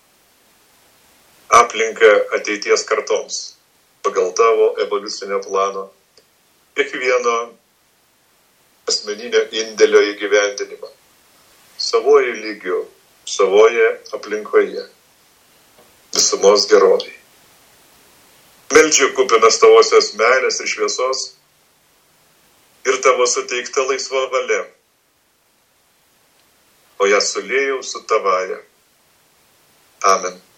A: aplinką ateities kartoms pagal tavo evoliucinio plano, kiekvieno asmeninio indėlio įgyvendinimą, savoje lygiu, savoje aplinkoje, visumos gerovai. Meldžiu kupinas tavosios meilės ir šviesos ir tavo suteikta laisva valia, o ją suliejau su tavaja. Amen.